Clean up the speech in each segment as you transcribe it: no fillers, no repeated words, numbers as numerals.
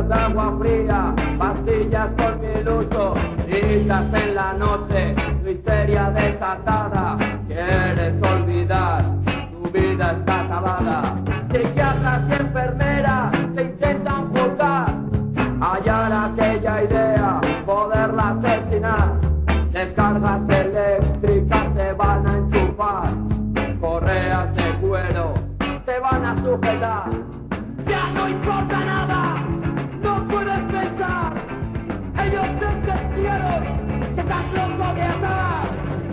de agua fría, pastillas con mil uso, hijas en la noche, tu histeria desatada. Quieres olvidar, tu vida está acabada. Psiquiatras y enfermeras te intentan juzgar, hallar aquella idea, poderla asesinar. Descargas eléctricas te van a enchufar, correas de cuero te van a sujetar. Ya no importa nada, no puedes pensar. Ellos sentenciaron que estás loco de atar.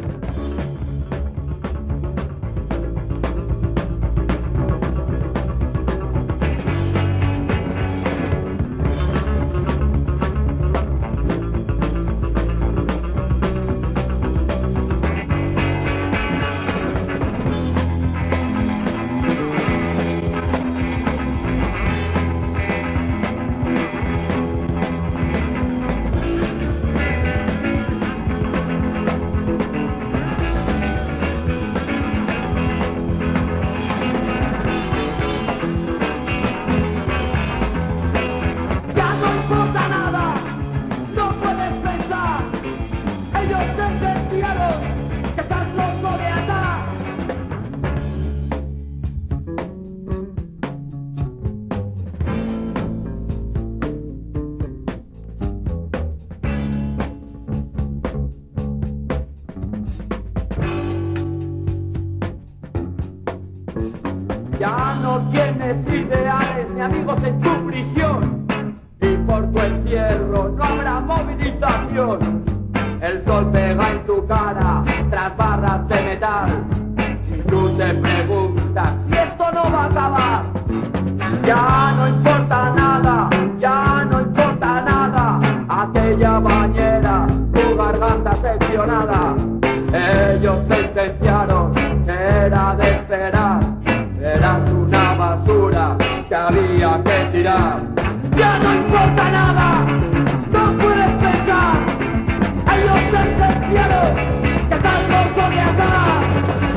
Ya no tienes ideales ni amigos en tu prisión, y por tu encierro no habrá movilización. El sol pega en tu cara tras barras de metal, y tú te preguntas si esto no va a acabar. Ya no importa nada, ya no importa nada, aquella bañera, tu garganta seccionada. Ellos sentenciaron que era de esperar, eras una basura que había que tirar. Ya no importa nada, no puedes pensar. Ellos sentenciaron que estás loco de atar.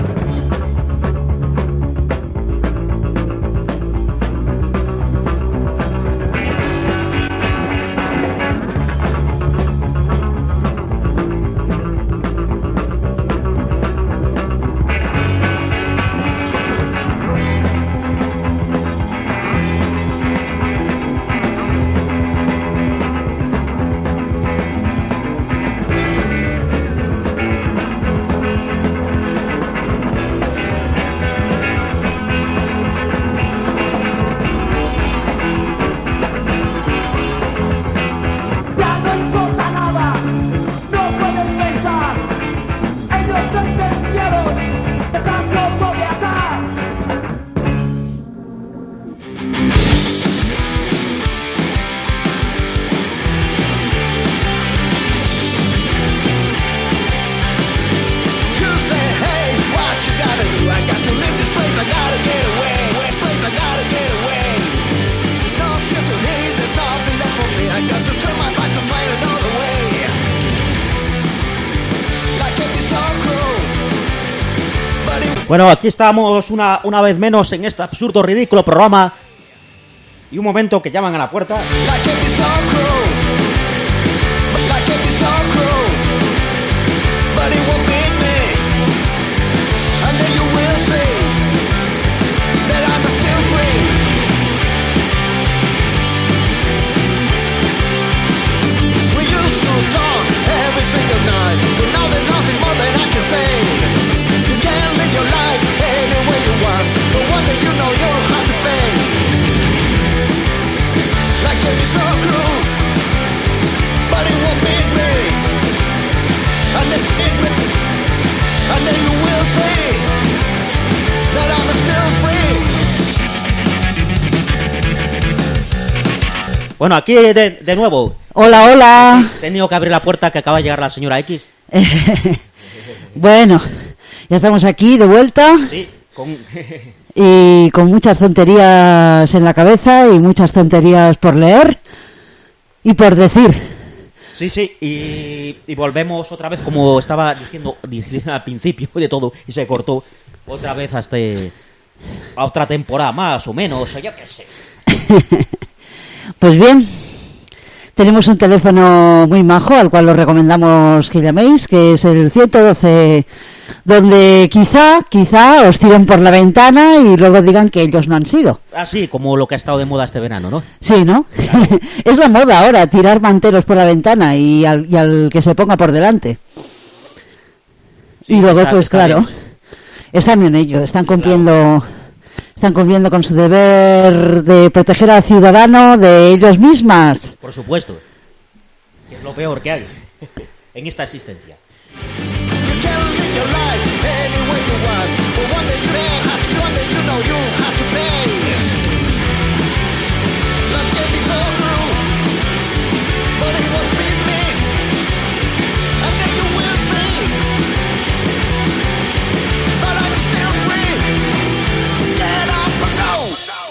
Bueno, aquí estamos una vez menos en este absurdo, ridículo programa. Y un momento que llaman a la puerta. Bueno, aquí de nuevo. Hola, hola. He tenido que abrir la puerta, que acaba de llegar la señora X. Bueno, ya estamos aquí de vuelta. Sí, y con muchas tonterías en la cabeza y muchas tonterías por leer y por decir. Sí, y volvemos otra vez, como estaba diciendo al principio de todo, y se cortó otra vez a otra temporada más o menos, o yo qué sé. Pues bien, Tenemos un teléfono muy majo al cual os recomendamos que llaméis, que es el 112, donde quizá os tiren por la ventana y luego digan que ellos no han sido. Así como lo que ha estado de moda este verano, ¿no? Sí, ¿no? Es la moda ahora, tirar manteros por la ventana y al que se ponga por delante. Sí, y luego, está claro, bien. están en ello, están cumpliendo con su deber de proteger al ciudadano de ellos mismas. Por supuesto. Que es lo peor que hay en esta existencia. You can live your life any way you want, but one day you may have to, one day you know you have to pay. Life can be so cruel, but it won't be me. And then you will see that I'm still free. Get up and go.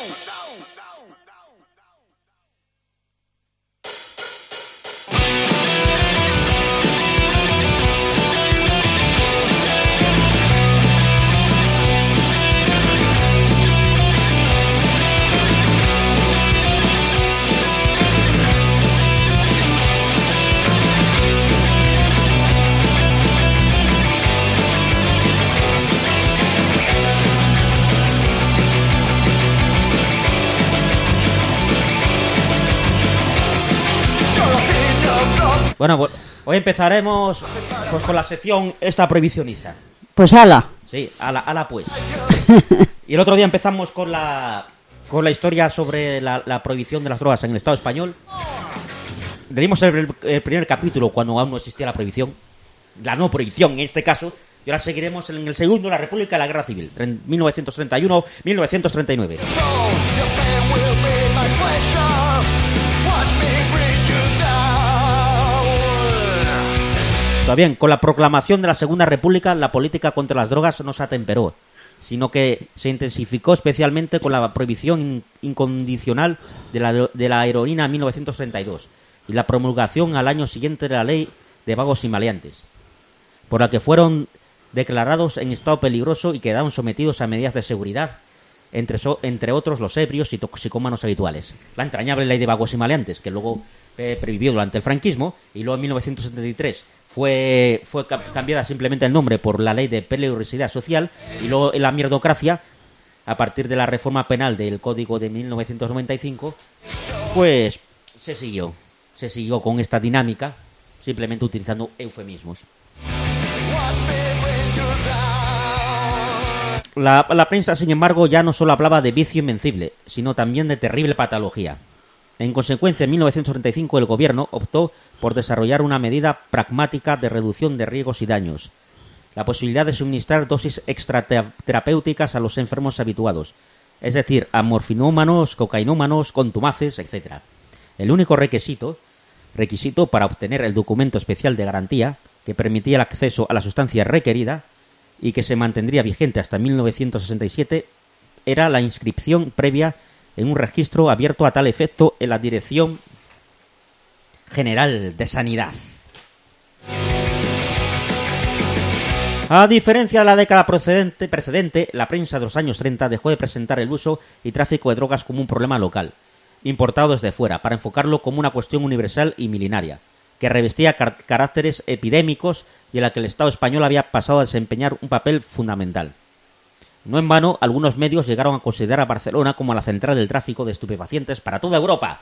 Bueno, hoy empezaremos pues, con la sección esta prohibicionista. Pues ala. Sí, ala pues. Y el otro día empezamos con la historia sobre la prohibición de las drogas en el Estado español. Leímos el primer capítulo cuando aún no existía la prohibición. La no prohibición en este caso. Y ahora seguiremos en el segundo, la República y la Guerra Civil, 1931-1939. Bien, con la proclamación de la Segunda República, la política contra las drogas no se atemperó, sino que se intensificó especialmente con la prohibición incondicional de la heroína en 1932 y la promulgación al año siguiente de la Ley de Vagos y Maleantes, por la que fueron declarados en estado peligroso y quedaron sometidos a medidas de seguridad, entre otros los ebrios y toxicómanos habituales. La entrañable Ley de Vagos y Maleantes, que luego previvió durante el franquismo, y luego en 1973 fue cambiada simplemente el nombre por la Ley de Peligrosidad Social, y luego en la mierdocracia, a partir de la reforma penal del Código de 1995, pues se siguió con esta dinámica, simplemente utilizando eufemismos. La prensa, sin embargo, ya no solo hablaba de vicio invencible, sino también de terrible patología. En consecuencia, en 1935 el gobierno optó por desarrollar una medida pragmática de reducción de riesgos y daños, la posibilidad de suministrar dosis extraterapéuticas a los enfermos habituados, es decir, a morfinómanos, cocainómanos, contumaces, etc. El único requisito para obtener el documento especial de garantía que permitía el acceso a la sustancia requerida y que se mantendría vigente hasta 1967 era la inscripción previa en un registro abierto a tal efecto en la Dirección General de Sanidad. A diferencia de la década precedente, la prensa de los años 30 dejó de presentar el uso y tráfico de drogas como un problema local, importado desde fuera, para enfocarlo como una cuestión universal y milenaria, que revestía caracteres epidémicos y en la que el Estado español había pasado a desempeñar un papel fundamental. No en vano, algunos medios llegaron a considerar a Barcelona como la central del tráfico de estupefacientes para toda Europa.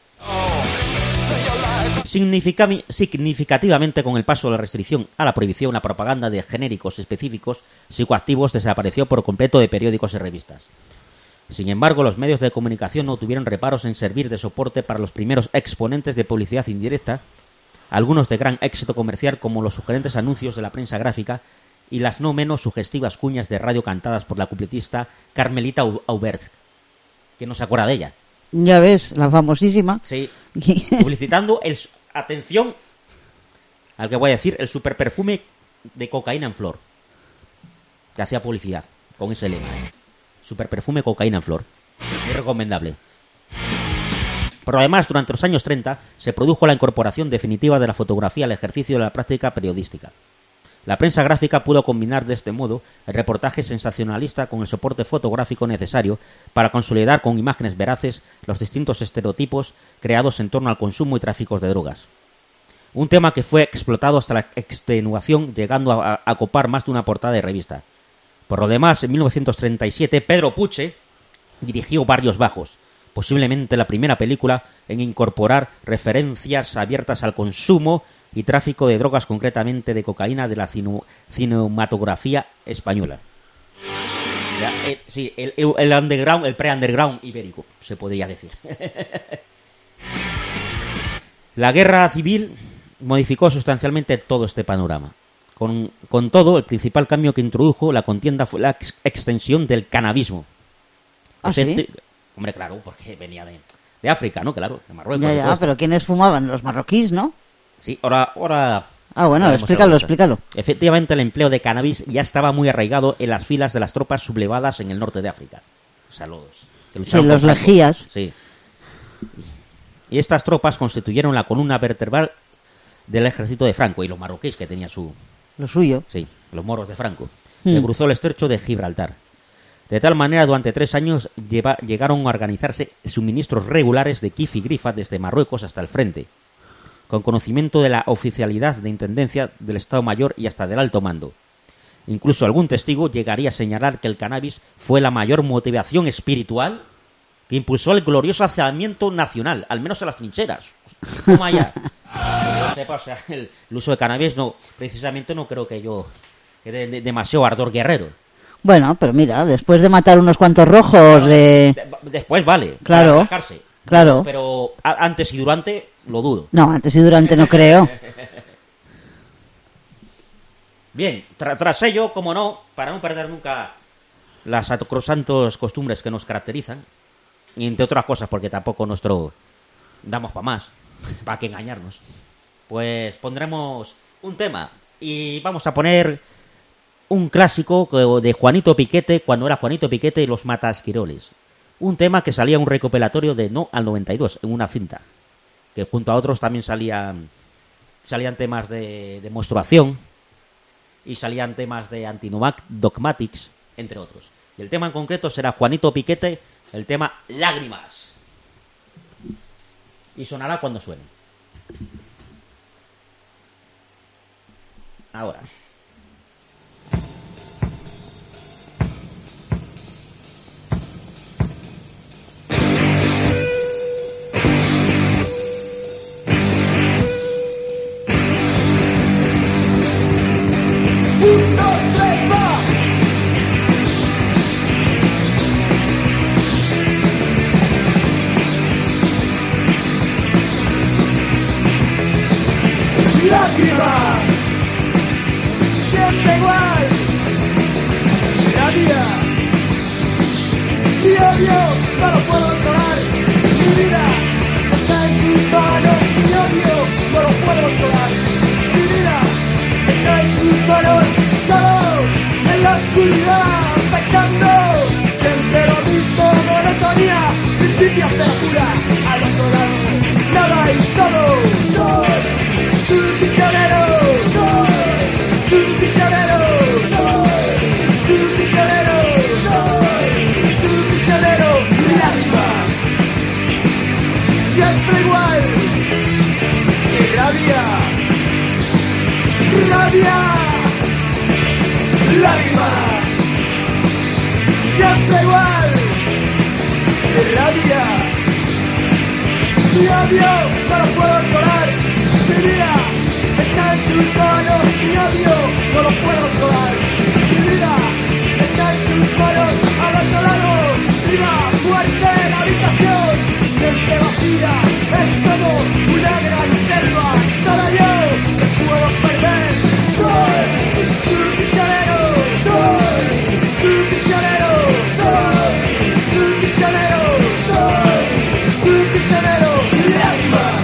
Significativamente, con el paso de la restricción a la prohibición, la propaganda de genéricos específicos psicoactivos desapareció por completo de periódicos y revistas. Sin embargo, los medios de comunicación no tuvieron reparos en servir de soporte para los primeros exponentes de publicidad indirecta, algunos de gran éxito comercial como los sugerentes anuncios de la prensa gráfica y las no menos sugestivas cuñas de radio cantadas por la cupletista Carmelita Aubert, que no se acuerda de ella. Ya ves, la famosísima. Sí, publicitando atención al que voy a decir, el superperfume de cocaína en flor, que hacía publicidad con ese lema, superperfume cocaína en flor. Muy recomendable. Por lo demás, durante los años 30 se produjo la incorporación definitiva de la fotografía al ejercicio de la práctica periodística. La prensa gráfica pudo combinar de este modo el reportaje sensacionalista con el soporte fotográfico necesario para consolidar con imágenes veraces los distintos estereotipos creados en torno al consumo y tráfico de drogas. Un tema que fue explotado hasta la extenuación, llegando a copar más de una portada de revista. Por lo demás, en 1937, Pedro Puche dirigió Barrios Bajos, posiblemente la primera película en incorporar referencias abiertas al consumo y tráfico de drogas, concretamente de cocaína, de la cinematografía española. Sí, el underground, el pre-underground ibérico, se podría decir. La guerra civil modificó sustancialmente todo este panorama. Con todo, el principal cambio que introdujo la contienda fue la extensión del canabismo. ¿Ah, sí? Hombre, claro, porque venía de África, ¿no? Claro, de Marruecos. Ya, pero ¿quiénes fumaban? Los marroquíes, ¿no? Sí, ahora... Ah, bueno, explícalo. Efectivamente, el empleo de cannabis ya estaba muy arraigado en las filas de las tropas sublevadas en el norte de África. O sea, que luchaban los con Franco. lejías. Sí. Y estas tropas constituyeron la columna vertebral del ejército de Franco, y los marroquíes, que tenían Lo suyo. Sí, los moros de Franco. Que cruzó el estrecho de Gibraltar. De tal manera, durante 3 años llegaron a organizarse suministros regulares de kif y grifa desde Marruecos hasta el frente, con conocimiento de la oficialidad de intendencia del Estado Mayor y hasta del alto mando. Incluso algún testigo llegaría a señalar que el cannabis fue la mayor motivación espiritual que impulsó el glorioso alzamiento nacional, al menos en las trincheras. Toma allá. O sea, el uso de cannabis precisamente no creo que dé demasiado ardor guerrero. Bueno, pero mira, después de matar unos cuantos rojos Después vale, Claro, para relajarse. claro. Pero antes y durante lo dudo. No, antes y durante no creo. Bien, tras ello, como no, para no perder nunca las sacrosantas costumbres que nos caracterizan, y entre otras cosas porque tampoco damos para más, para que engañarnos, pues pondremos un tema y vamos a poner un clásico de Juanito Piquete, cuando era Juanito Piquete y los Matasquiroles. Un tema que salía en un recopilatorio de No al 92, en una cinta, que junto a otros también salían temas de menstruación y salían temas de Anti-Dogmatics, entre otros. Y el tema en concreto será Juanito Piquete, el tema Lágrimas. Y sonará cuando suene. Ahora. Lágrimas, siempre igual. Rabia y odio, no lo puedo controlar. Mi vida está en sus manos. Mi odio, no lo puedo controlar. Mi vida está en sus manos. Solo en la oscuridad, pensando siempre lo mismo. Monotonía, principios de locura. Al otro lado, nada y todo. Soy su prisionero, soy su prisionero, soy su prisionero, soy su prisionero. Lágrimas, siempre igual. ¡Qué rabia! ¡Rabia! Lágrimas, siempre igual. ¡Qué rabia! Mi odio no lo puedo controlar. Mi vida está en sus manos. Mi odio no lo puedo controlar. Mi vida está en sus manos. Al otro lado, viva muerte en la habitación. Siempre vacía, es como una gran selva. Solo yo me puedo perder. Soy su prisionero. Soy su prisionero. Soy su prisionero. Soy su prisionero. Lágrimas,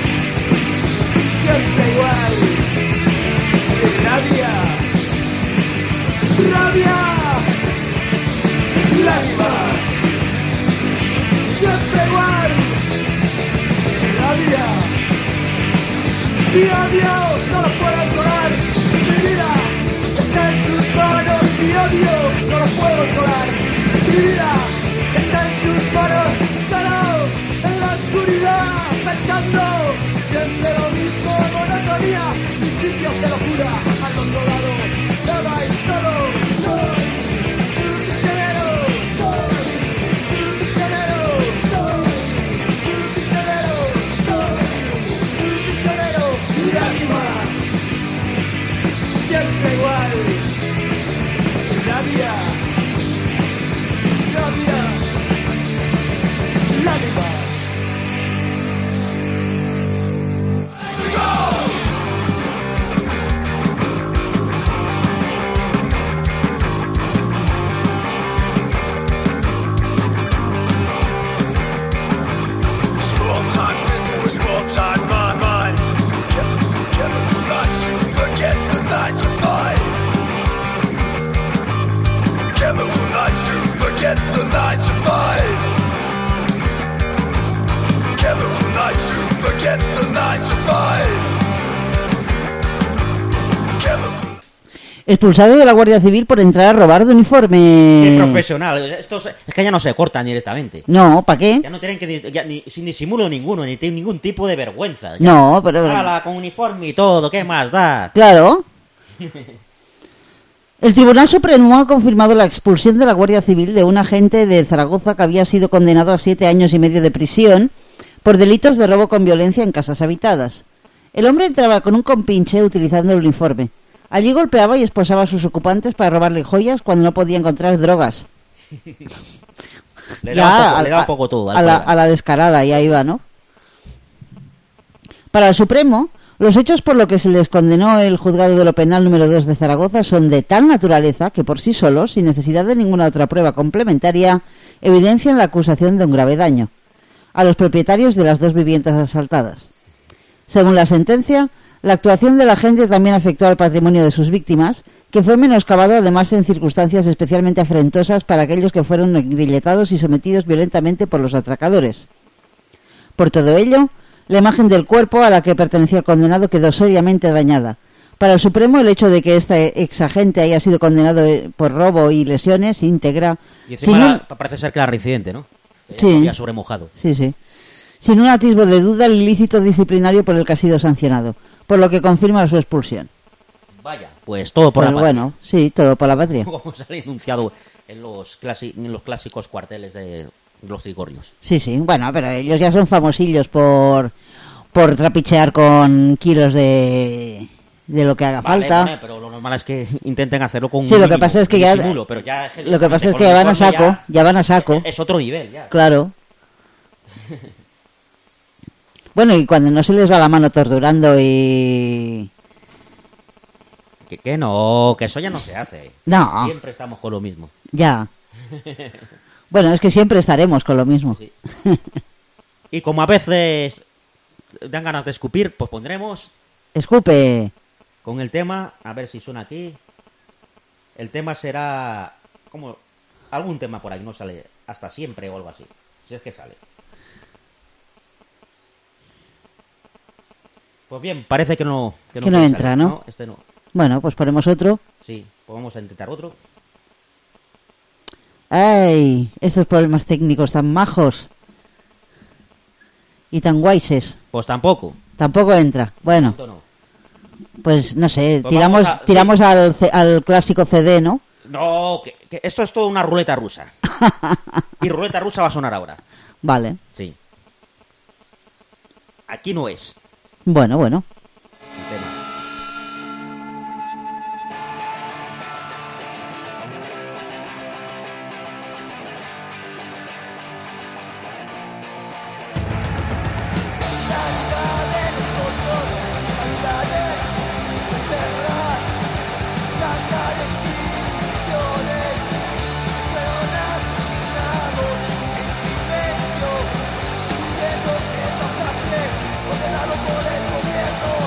siempre igual. Rabia, rabia, lágrimas, siempre igual. Rabia, mi odio no lo puedo controlar. Mi vida odio no lo puedo controlar. Mi vida está en sus manos, solo en la oscuridad, pensando siempre lo mismo, monotonía, principios de locura, al otro lado, nada y todo. Soy su prisionero, soy su prisionero, soy su prisionero, soy su prisionero, y lágrimas, siempre igual. Rabia, rabia, lágrimas. Small time people with small time minds. Chemical nights to forget the 9 to 5. Chemical nights to forget the 9 to 5. Chemical nights to forget the 9 to 5. Chemical. Expulsado de la Guardia Civil por entrar a robar de uniforme. Qué profesional. Estos, es que ya no se cortan directamente. No, ¿para qué? Ya no tienen que... ya sin disimulo ninguno, ni tienen ningún tipo de vergüenza. Ya, No, pero... ala, con uniforme y todo, ¿qué más da? Claro. El Tribunal Supremo ha confirmado la expulsión de la Guardia Civil de un agente de Zaragoza que había sido condenado a 7 años y medio de prisión por delitos de robo con violencia en casas habitadas. El hombre entraba con un compinche utilizando el uniforme. Allí golpeaba y esposaba a sus ocupantes para robarle joyas cuando no podía encontrar drogas. Le Ya, da un poco todo. a la descarada, y ahí va, ¿no? Para el Supremo, los hechos por los que se les condenó el Juzgado de lo Penal número 2 de Zaragoza son de tal naturaleza que por sí solos, sin necesidad de ninguna otra prueba complementaria, evidencian la acusación de un grave daño a los propietarios de las 2 viviendas asaltadas. Según la sentencia, la actuación del agente también afectó al patrimonio de sus víctimas, que fue menoscabado además en circunstancias especialmente afrentosas para aquellos que fueron engrilletados y sometidos violentamente por los atracadores. Por todo ello, la imagen del cuerpo a la que pertenecía el condenado quedó seriamente dañada. Para el Supremo, el hecho de que este exagente haya sido condenado por robo y lesiones íntegra... Y encima sin un- parece ser que era reincidente, ¿no? Sí. Había sobremojado. Sí, sí. Sin un atisbo de duda, el ilícito disciplinario por el que ha sido sancionado, por lo que confirma su expulsión. Vaya, pues todo por Pues la patria. bueno, sí, todo por la patria. Como se ha enunciado en los clásicos cuarteles de los trigorrios. Sí, sí, bueno, pero ellos ya son famosillos por trapichear con kilos de lo que haga Vale, falta. vale, pero lo normal es que intenten hacerlo con un Sí, lo que mínimo pasa es que de ya disimulo, pero ya lo que pasa es con que ya van a uniforme saco, ya van a saco. Es otro nivel ya. Claro. Bueno, y cuando no se les va la mano torturando y... Que no, que eso ya no se hace. No. Siempre estamos con lo mismo. Ya. Bueno, es que siempre estaremos con lo mismo. Sí. Y como a veces dan ganas de escupir, pues pondremos Escupe. con el tema, a ver si suena aquí. El tema será como algún tema por ahí, no sale hasta siempre o algo así. Si es que sale. Pues bien, parece que no Que no quiere entra, salir. ¿no? Este no. Bueno, pues ponemos otro. Sí, pues vamos a intentar otro. Ay, estos problemas técnicos tan majos. Y tan guayses. Pues tampoco. Tampoco entra. Bueno, Esto no. pues no sé, Pues vamos a- tiramos al clásico CD, ¿no? No, que esto es todo una ruleta rusa. Y ruleta rusa va a sonar ahora. Vale. Sí. Aquí no es Bueno, bueno. el tema. Ordenado por el gobierno.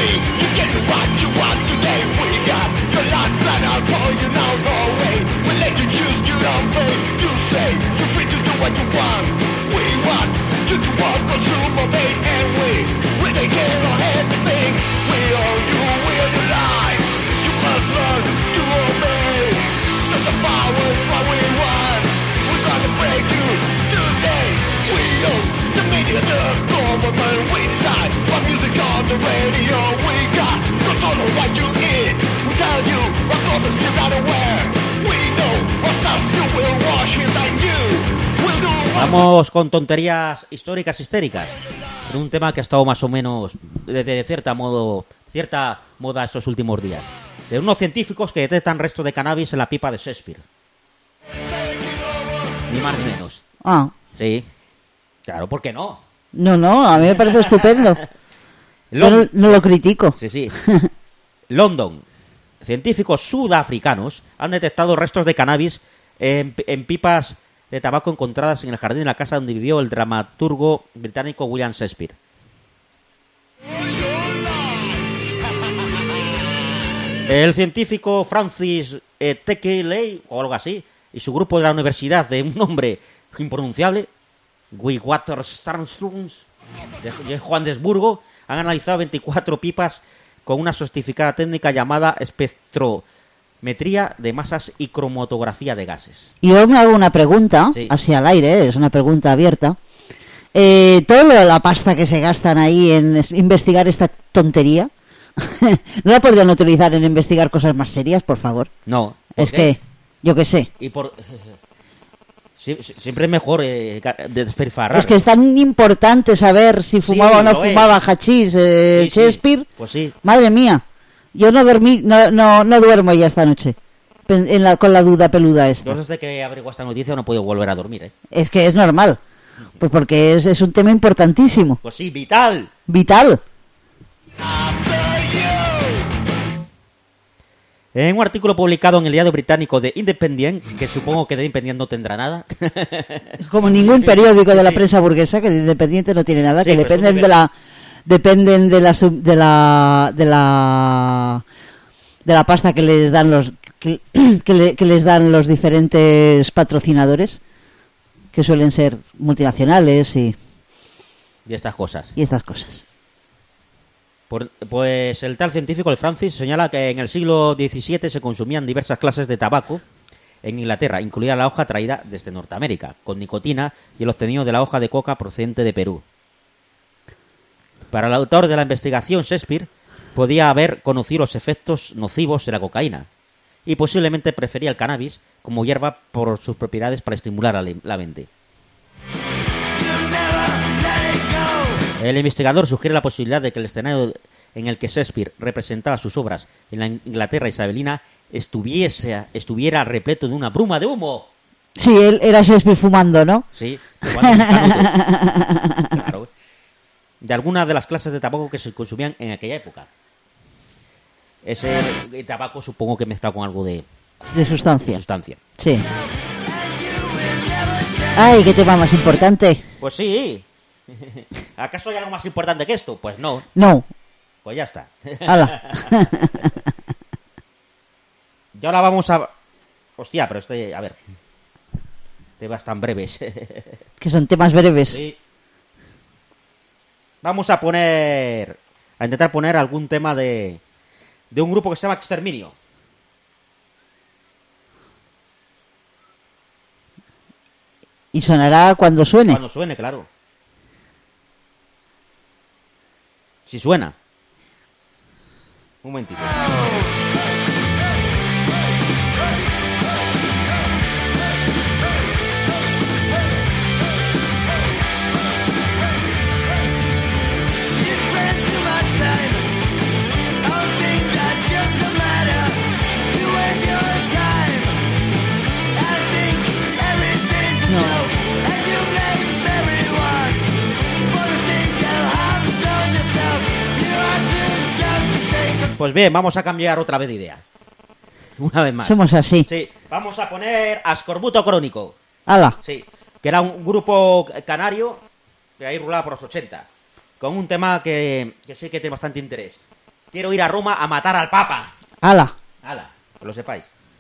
me. You get what you want today. We got your life planned out for you now. No way. We let you choose your own fate. You say you're free to do what you want. We want you to walk, consume, obey, and we take care of everything. We own you, we own your life. You must learn to obey. Not the power's what we want. We're gonna break you today. We own the media, the government. We decide what music on the radio. We got control of what you eat. We tell you what clothes you gotta wear. We know what stars you will wash it and you will do what. Vamos con tonterías históricas histéricas. En un tema que ha estado más o menos de cierta moda estos últimos días. De unos científicos que detectan restos de cannabis en la pipa de Shakespeare. Ni más ni menos. Ah, Sí. Claro, ¿por qué no? no, a mí me parece estupendo. Yo no lo critico. Sí, sí. London. Científicos sudafricanos han detectado restos de cannabis en pipas de tabaco encontradas en el jardín de la casa donde vivió el dramaturgo británico William Shakespeare. El científico Francis Tekele, o algo así, y su grupo de la universidad de un nombre impronunciable, Witwatersrand de Johannesburgo, han analizado 24 pipas con una sofisticada técnica llamada espectrometría de masas y cromatografía de gases. Y yo me hago una pregunta, Sí. así al aire, es una pregunta abierta. Todo lo de la pasta que se gastan ahí en investigar esta tontería, ¿no la podrían utilizar en investigar cosas más serias, por favor? No. Es ¿por qué? que, yo qué sé. Y por... Siempre es mejor despilfarrar. Es que es tan importante saber si fumaba o no lo es. fumaba hachís Sí, sí. Shakespeare. Pues sí. Madre mía, yo no dormí, no duermo ya esta noche con la duda peluda esta. Yo desde que averiguo esta noticia no puedo volver a dormir, ¿eh? Es que es normal, pues porque es un tema importantísimo, Pues sí, vital. vital. En un artículo publicado en el diario británico The Independent, que supongo que The Independent no tendrá nada. Como ningún periódico de la sí. prensa burguesa, que de independiente no tiene nada, Sí, que pero dependen de la pasta que les dan que les dan los diferentes patrocinadores, que suelen ser multinacionales y estas cosas. estas cosas. Pues el tal científico, el Francis, señala que en el siglo XVII se consumían diversas clases de tabaco en Inglaterra, incluida la hoja traída desde Norteamérica, con nicotina y el obtenido de la hoja de coca procedente de Perú. Para el autor de la investigación, Shakespeare podía haber conocido los efectos nocivos de la cocaína y posiblemente prefería el cannabis como hierba por sus propiedades para estimular la mente. El investigador sugiere la posibilidad de que el escenario en el que Shakespeare representaba sus obras en la Inglaterra isabelina estuviera repleto de una bruma de humo. Sí, él era Shakespeare fumando, ¿no? Sí, fumando un canuto. Claro. De algunas de las clases de tabaco que se consumían en aquella época. Ese tabaco supongo que mezclado con algo de De sustancia. Sí. Ay, qué tema más importante. Pues sí. ¿Acaso hay algo más importante que esto? Pues no. No, Pues ya está. hala. Y ahora vamos a... Hostia, pero a ver. Temas tan breves. Que son temas breves. Sí. Vamos a intentar poner algún tema de un grupo que se llama Exterminio. Y sonará cuando suene. Cuando suene, claro. Si suena. Un momentito. Pues bien, vamos a cambiar otra vez de idea. Una vez más. Somos así. Sí, vamos a poner Ascorbuto Crónico. Hala. Sí, que era un grupo canario que ahí rulaba por los 80. Con un tema que sí que tiene bastante interés. quiero ir a Roma a matar al Papa. ¡Hala! ¡Hala! Que lo sepáis.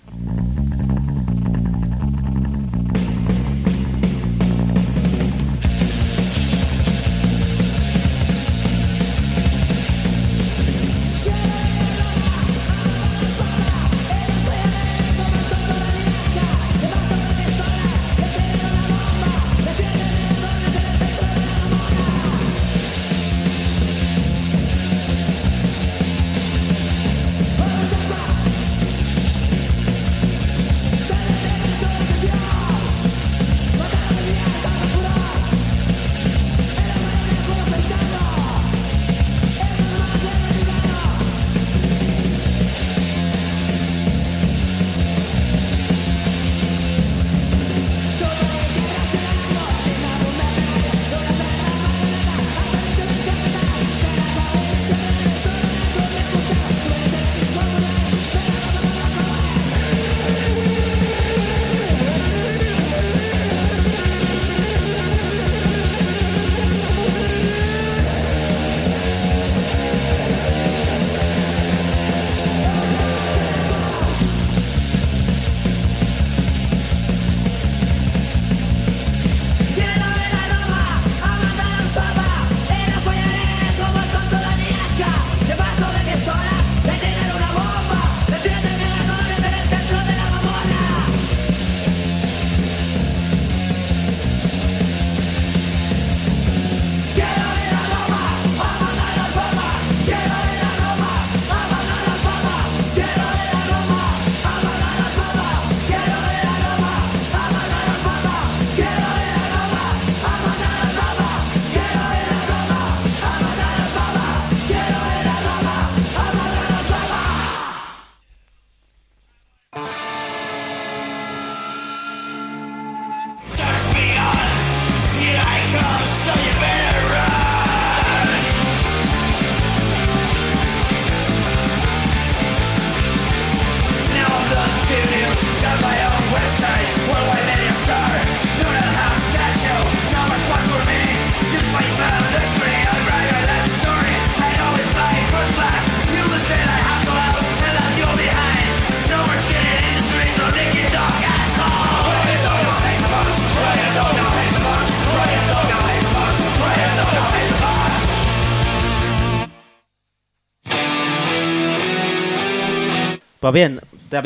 Pues bien,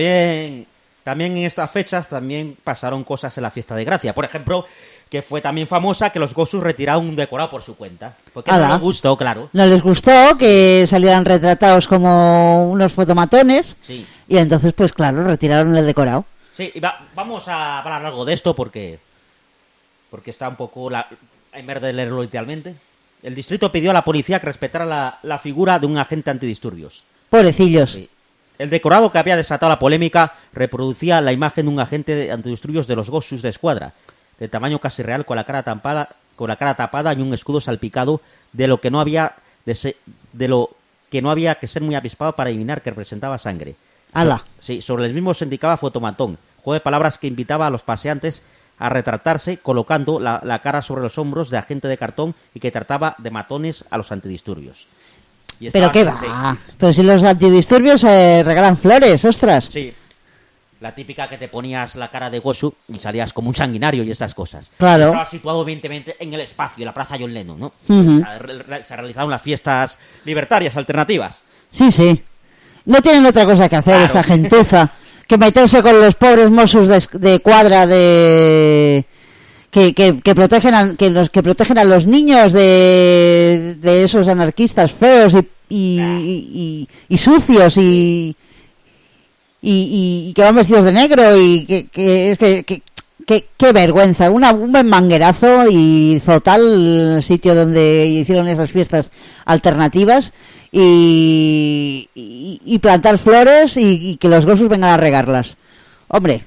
también en estas fechas también pasaron cosas en la fiesta de Gracia. Por ejemplo, que fue también famosa que los Gosus retiraron un decorado por su cuenta. Porque no les gustó, claro. No les gustó que salieran retratados como unos fotomatones. Sí. Y entonces, pues claro, retiraron el decorado. Sí, y vamos a hablar algo de esto porque está un poco en vez de leerlo literalmente. El distrito pidió a la policía que respetara la figura de un agente antidisturbios. Pobrecillos. Sí. El decorado que había desatado la polémica reproducía la imagen de un agente antidisturbios de los Gosus de escuadra, de tamaño casi real, con la cara tapada y un escudo salpicado de lo que no había que ser muy avispado para adivinar que representaba sangre. ¡Hala! Sí, sobre el mismo se indicaba fotomatón, juego de palabras que invitaba a los paseantes a retratarse colocando la cara sobre los hombros de agente de cartón y que trataba de matones a los antidisturbios. ¿Pero qué va? Pero si los antidisturbios regalan flores, ostras. Sí. La típica que te ponías la cara de Gosu y salías como un sanguinario y estas cosas. Claro. Estaba situado evidentemente en el espacio, en la plaza John Lennon, ¿no? Uh-huh. Se realizaron las fiestas libertarias alternativas. Sí, sí. No tienen otra cosa que hacer, claro, esta gentuza que meterse con los pobres mozos de cuadra que protegen a los niños de esos anarquistas feos y sucios y que van vestidos de negro y qué vergüenza, un buen manguerazo y total el sitio donde hicieron esas fiestas alternativas y plantar flores y que los Gosus vengan a regarlas. Hombre,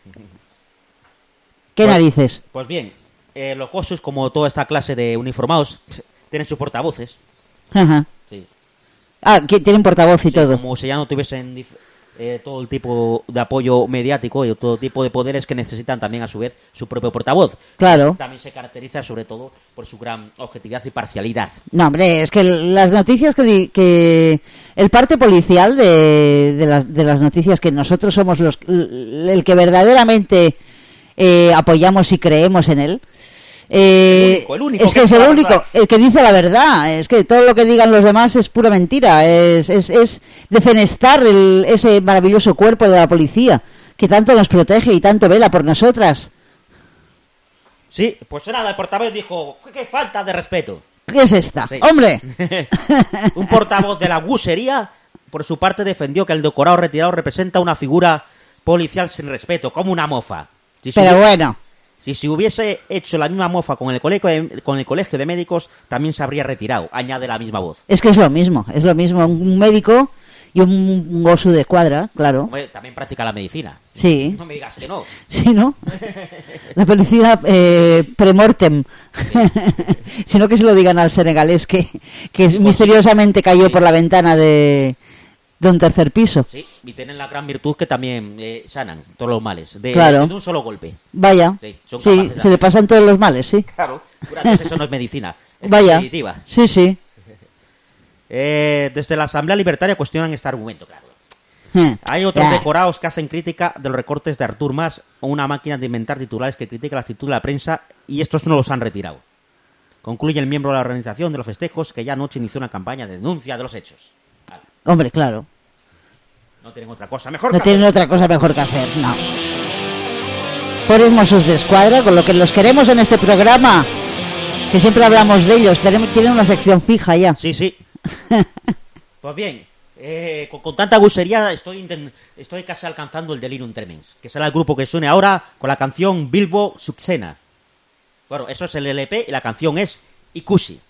¿qué narices? Pues bien, los Gosus, como toda esta clase de uniformados, tienen sus portavoces. Ajá. Sí. Ah, que tienen portavoz y Sí, todo. como si ya no tuviesen todo el tipo de apoyo mediático y todo tipo de poderes que necesitan también a su vez su propio portavoz. Claro. También se caracteriza sobre todo por su gran objetividad y parcialidad. No, hombre, es que las noticias que el parte policial de las noticias, que nosotros somos el que verdaderamente apoyamos y creemos en él. El único es que es el único, el que dice la verdad. Es que todo lo que digan los demás es pura mentira. Es defenestar ese maravilloso cuerpo de la policía que tanto nos protege y tanto vela por nosotras. Sí, pues nada, el portavoz dijo, ¡qué falta de respeto! ¿Qué es esta? Sí. ¡Hombre! Un portavoz de la gusería, por su parte, defendió que el decorado retirado representa una figura policial sin respeto, como una mofa. Pero bueno... Si se hubiese hecho la misma mofa con el colegio de médicos, también se habría retirado, añade la misma voz. Es que es lo mismo, un médico y un gosu de cuadra, claro. Hombre, también practica la medicina. Sí. No me digas que no. Sí, ¿no? La medicina premortem. Sino que se lo digan al senegalés que misteriosamente cayó por la ventana de un tercer piso. Sí, y tienen la gran virtud que también sanan todos los males, de un solo golpe. Vaya, sí, se le pasan todos los males, sí. Claro, entonces eso no es medicina, es Vaya, definitiva. sí. Desde la Asamblea Libertaria cuestionan este argumento, claro. Hay otros decorados que hacen crítica de los recortes de Artur Mas o una máquina de inventar titulares que critica la actitud de la prensa y estos no los han retirado. Concluye el miembro de la organización de los festejos que ya anoche inició una campaña de denuncia de los hechos. Vale. Hombre, claro. No tienen otra cosa mejor que hacer. No. Por Mossos de Escuadra, con lo que los queremos en este programa, que siempre hablamos de ellos, tienen una sección fija ya. Sí. Pues bien, con tanta gusería estoy casi alcanzando el delirium tremens, que será el grupo que suene ahora con la canción Bilbo Succena. Bueno, eso es el LP y la canción es Ikusi.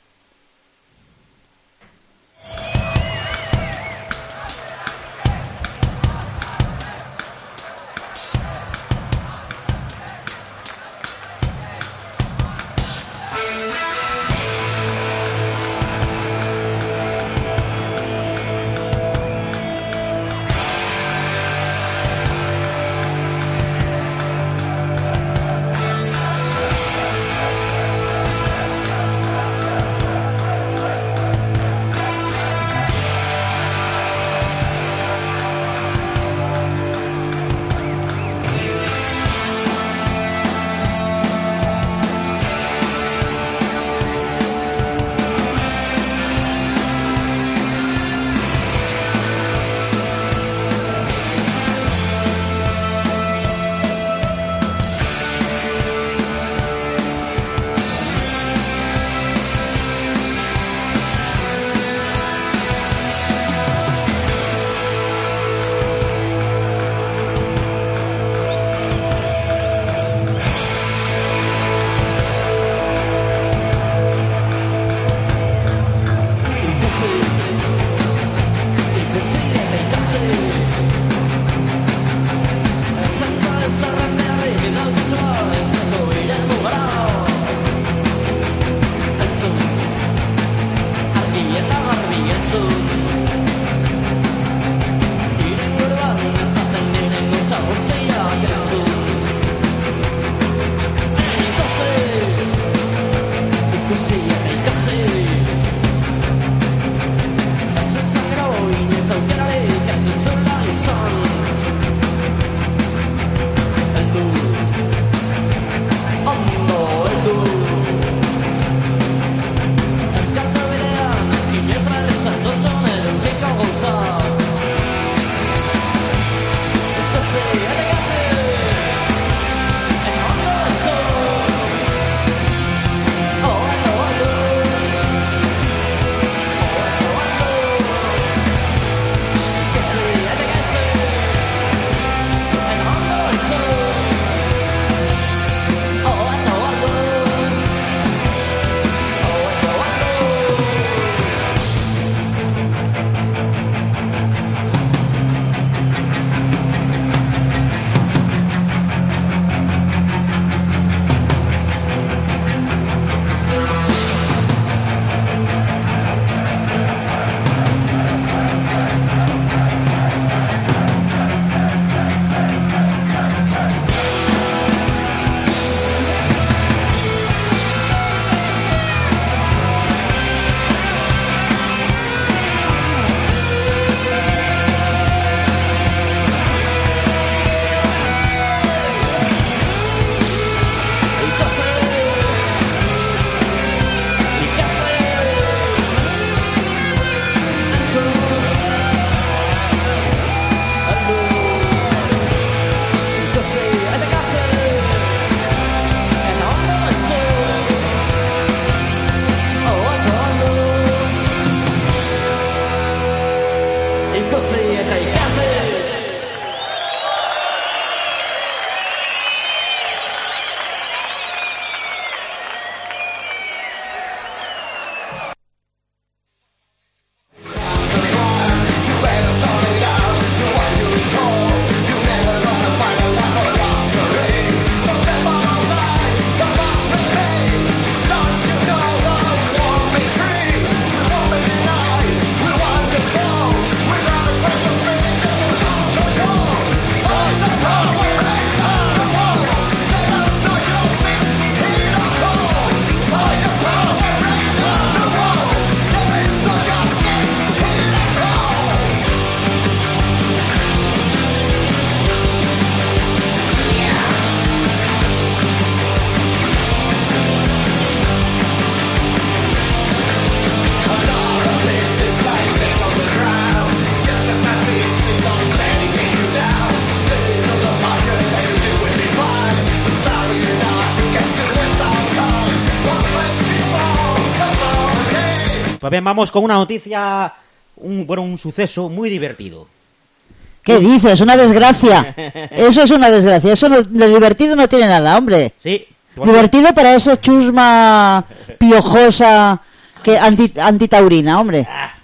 Pues bien, vamos con una noticia, un suceso muy divertido. ¿Qué dices? Una desgracia. Eso es una desgracia. Eso de divertido no tiene nada, hombre. Sí. Divertido para eso chusma piojosa que antitaurina, hombre.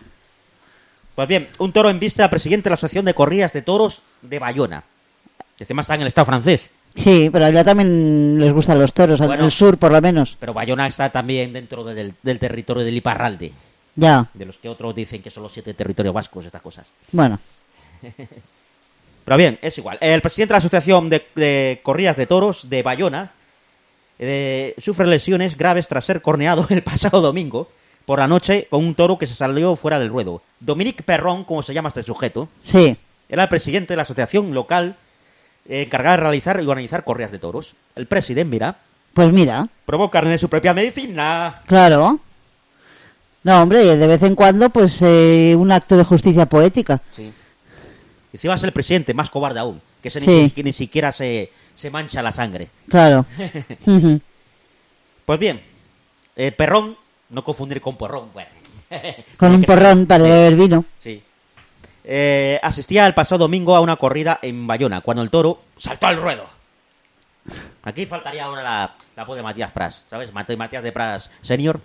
Pues bien, un toro embiste al presidente de la Asociación de Corridas de Toros de Bayona. Que encima está en el estado francés. Sí, pero allá también les gustan los toros, en Bueno. el sur por lo menos. Pero Bayona está también dentro del territorio del Iparralde. Ya, De los que otros dicen que son los 7 territorios vascos, estas cosas. bueno. Pero bien, es igual. El presidente de la Asociación de Corridas de Toros de Bayona sufre lesiones graves tras ser corneado el pasado domingo por la noche con un toro que se salió fuera del ruedo. Dominique Perron, como se llama este sujeto, Sí, era el presidente de la asociación local encargada de realizar y organizar corridas de toros. El presidente, mira, pues mira, probó carne de su propia medicina. claro. No, hombre, de vez en cuando, pues un acto de justicia poética. Sí. Encima es el presidente, más cobarde aún, que Sí. ni siquiera se mancha la sangre. Claro. Ujú. Pues bien, Perrón, no confundir con porrón, bueno. Con un porrón para beber vino. Sí. Asistía el pasado domingo a una corrida en Bayona, cuando el toro saltó al ruedo. Aquí faltaría ahora la voz de Matías Pras, ¿sabes? Matías de Pras senior.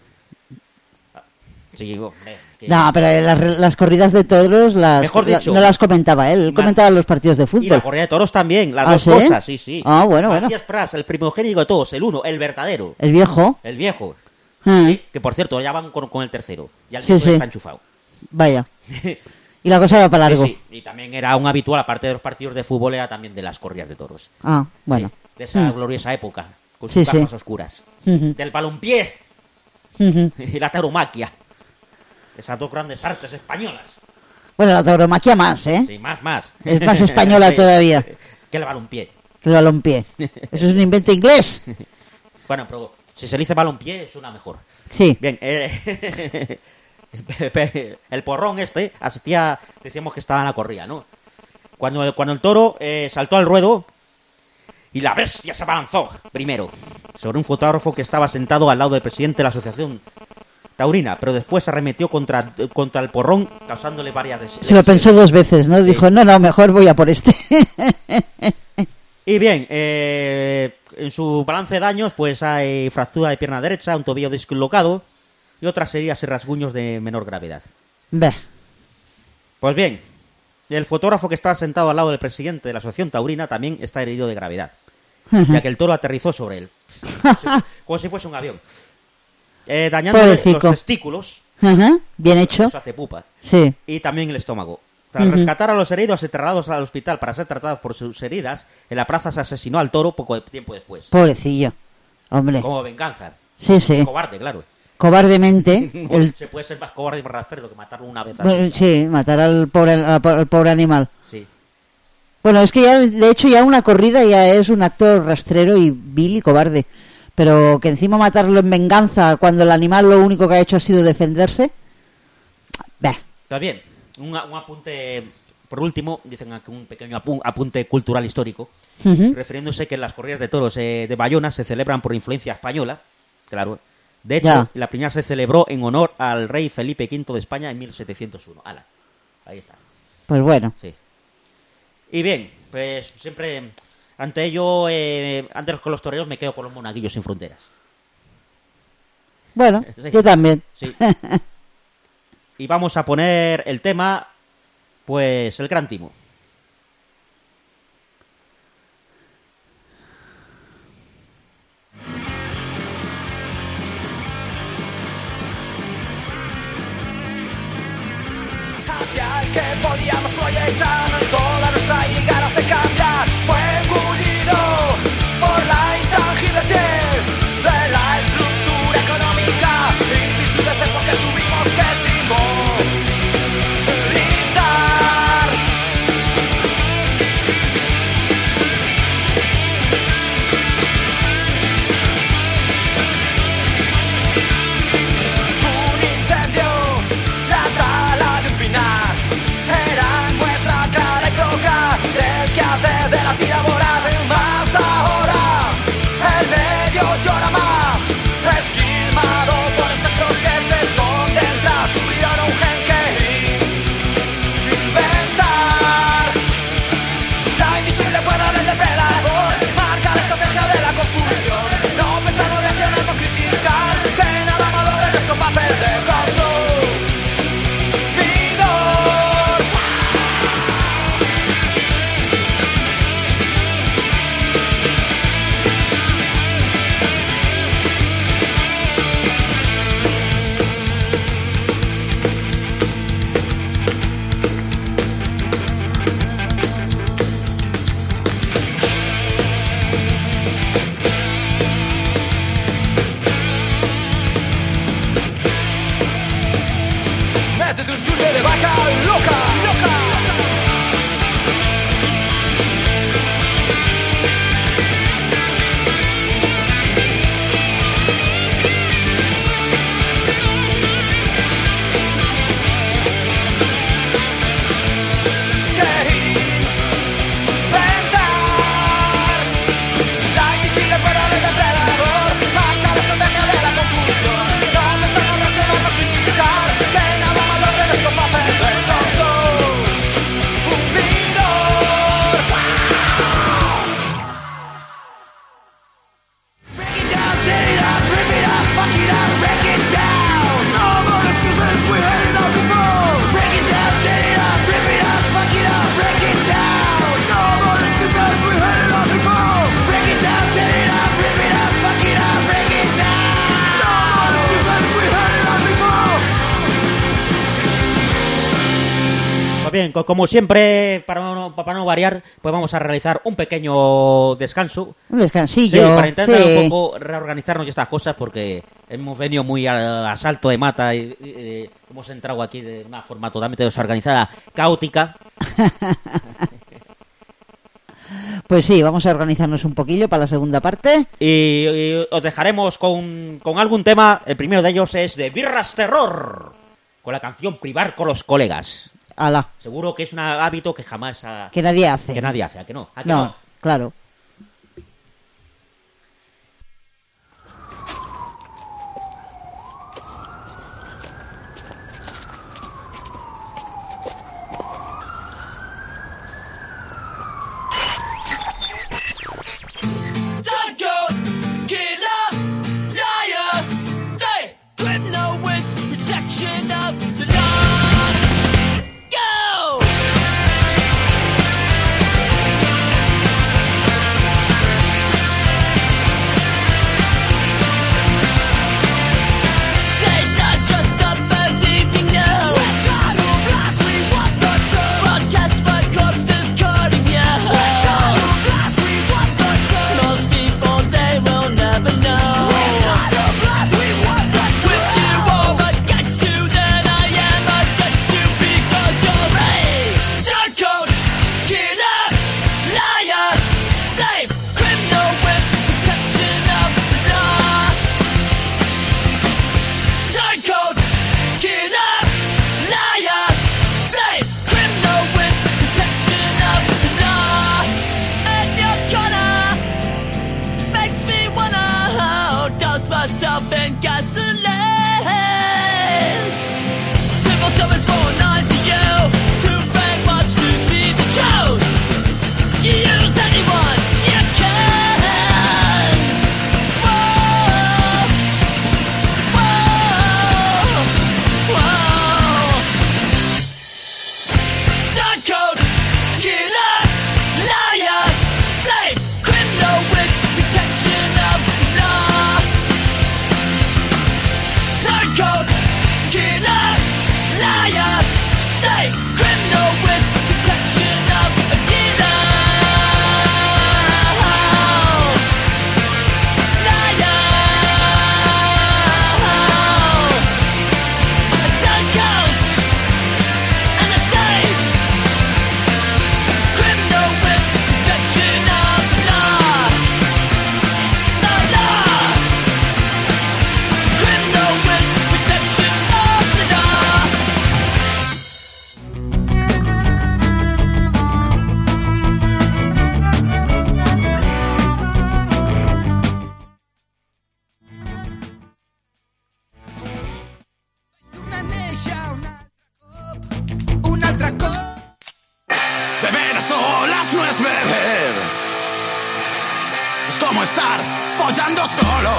Sí, hombre. No, pero las corridas de toros Mejor dicho. no las comentaba él. Él comentaba los partidos de Y la fútbol. corrida de toros también, las ¿Ah, dos sí? cosas, sí, sí. Ah, bueno, bueno. Matías Pras, el primogénito de todos, el uno, el verdadero, El viejo. el viejo. Ah, Sí, que por cierto, ya van con el tercero. Ya el Sí, viejo sí. está enchufado. Vaya. Y la cosa va para largo. Sí, sí. Y también era un habitual, aparte de los partidos de fútbol, era también de las corridas de toros. Ah, bueno. Sí, de esa gloriosa época, con Sí, sus sí. gafas oscuras. Ujú. Del balompié Ujú. y la tauromaquia. Esas dos grandes artes españolas. Bueno, la tauromaquia más, ¿eh? Sí, más. Es más española Sí, todavía. que el balompié. Que el balompié. Eso es un invento inglés. Bueno, pero si se le dice balompié, suena mejor. Sí. Bien, el porrón asistía, decíamos que estaba en la corrida, ¿no? Cuando el toro saltó al ruedo y la bestia se abalanzó primero sobre un fotógrafo que estaba sentado al lado del presidente de la asociación taurina, pero después se arremetió contra el porrón, causándole varias Se lo pensó dos veces, ¿no? Dijo, no, mejor voy a por este. Y bien, en su balance de daños, pues hay fractura de pierna derecha, un tobillo dislocado y otras heridas y rasguños de menor gravedad. Bah. Pues bien, el fotógrafo que estaba sentado al lado del presidente de la asociación taurina también está herido de gravedad, ya que el toro aterrizó sobre él, como si fuese un avión, dañándole Pobrecito. los testículos, Ajá, bien hecho. eso hace pupa, Sí. y también el estómago. Tras rescatar a los heridos y trasladados al hospital para ser tratados por sus heridas, en la plaza se asesinó al toro poco tiempo después. Pobrecillo. Hombre. Como venganza. Sí, sí. Cobarde, claro. Cobardemente. Se puede ser más cobarde y más rastrero que matarlo una vez. Bueno, sí, matar al pobre animal. Sí. Bueno, es que ya, de hecho, ya una corrida ya es un acto rastrero y vil y cobarde. Pero que encima matarlo en venganza cuando el animal lo único que ha hecho ha sido defenderse. Bah. Está bien. Un apunte, por último, dicen aquí un pequeño apunte cultural histórico, Ujú. refiriéndose que las corridas de toros de Bayona se celebran por influencia española, claro. De hecho, Ya. la primera se celebró en honor al rey Felipe V de España en 1701. ¡Hala! Ahí está. Pues bueno. Sí. Y bien, pues siempre, ante ello, antes con los toreros me quedo con los monaguillos sin fronteras. Bueno, Sí. yo también. Sí. Y vamos a poner el tema, pues, el Gran Timo. Hacia el que podíamos proyectar toda nuestra ira y ganas de cambiar fue engullido por la intangible piel de la estructura económica invisible porque tuvimos que simbolizar. Un incendio, la tala de un pinar, era nuestra bien, como siempre, para no variar, pues vamos a realizar un pequeño descanso. Un descansillo. Sí, para intentar sí. un poco reorganizarnos y estas cosas, porque hemos venido muy a salto de mata y hemos entrado aquí de una forma totalmente desorganizada, caótica. Pues sí, vamos a organizarnos un poquillo para la segunda parte. Y os dejaremos con algún tema. El primero de ellos es de Birras Terror, con la canción Privar con los colegas. Ala, Seguro que es un hábito que jamás que nadie hace. que nadie hace, ¿a que no? ¿A que No, claro. Myself and gasoline. Civil servants for a night for you. Too very much to see the truth. You use anyone you can. Whoa, whoa, whoa. Turncoat, killer, liar, slave, criminal with protection of the law. Turncoat, killer, liar, slave, criminal with protection of a killer. Liar, a turncoat and a slave, criminal with protection of the law. The law. Criminal with protection of the law. Un atraco. Beber a solas no es beber. Es como estar follando solo.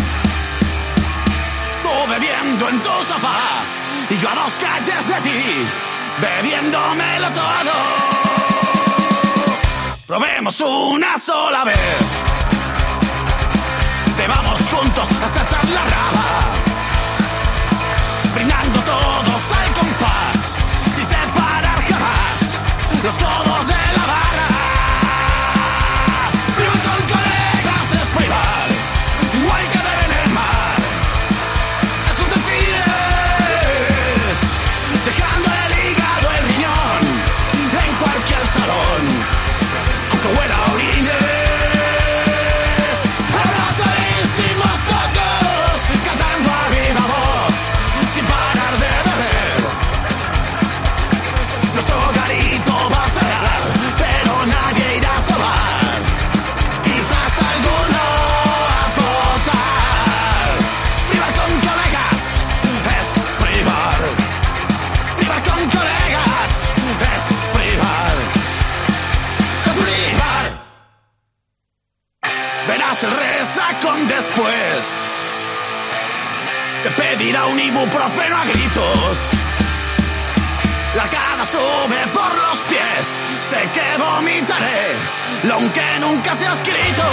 Tú bebiendo en tu sofá y yo a 2 calles de ti, bebiéndomelo todo. Probemos una sola vez. Bebamos juntos hasta echar la raba, brindando todos al compás, sin separar jamás los codos de la barra. Privar con colegas es privar, igual que beber en el mar. Esos delfines, dejando el hígado, el riñón, en cualquier salón, aunque huela a orines. Abrazadísimos todos, cantando a viva voz, sin parar de beber. Nuestro garito va a cerrar, pero nadie irá a sobar. Quizás alguno aportar. Privar con colegas es privar. Privar con colegas es privar. Es privar. Verás el resacón después. Te pedirá un ibuprofeno a gritos. La arcada sube por los pies. Sé que vomitaré, lo aunque nunca se ha escrito.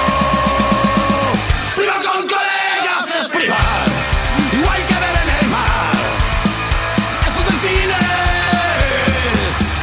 Privar con colegas es privar, igual que beber en el mar. Esos delfines,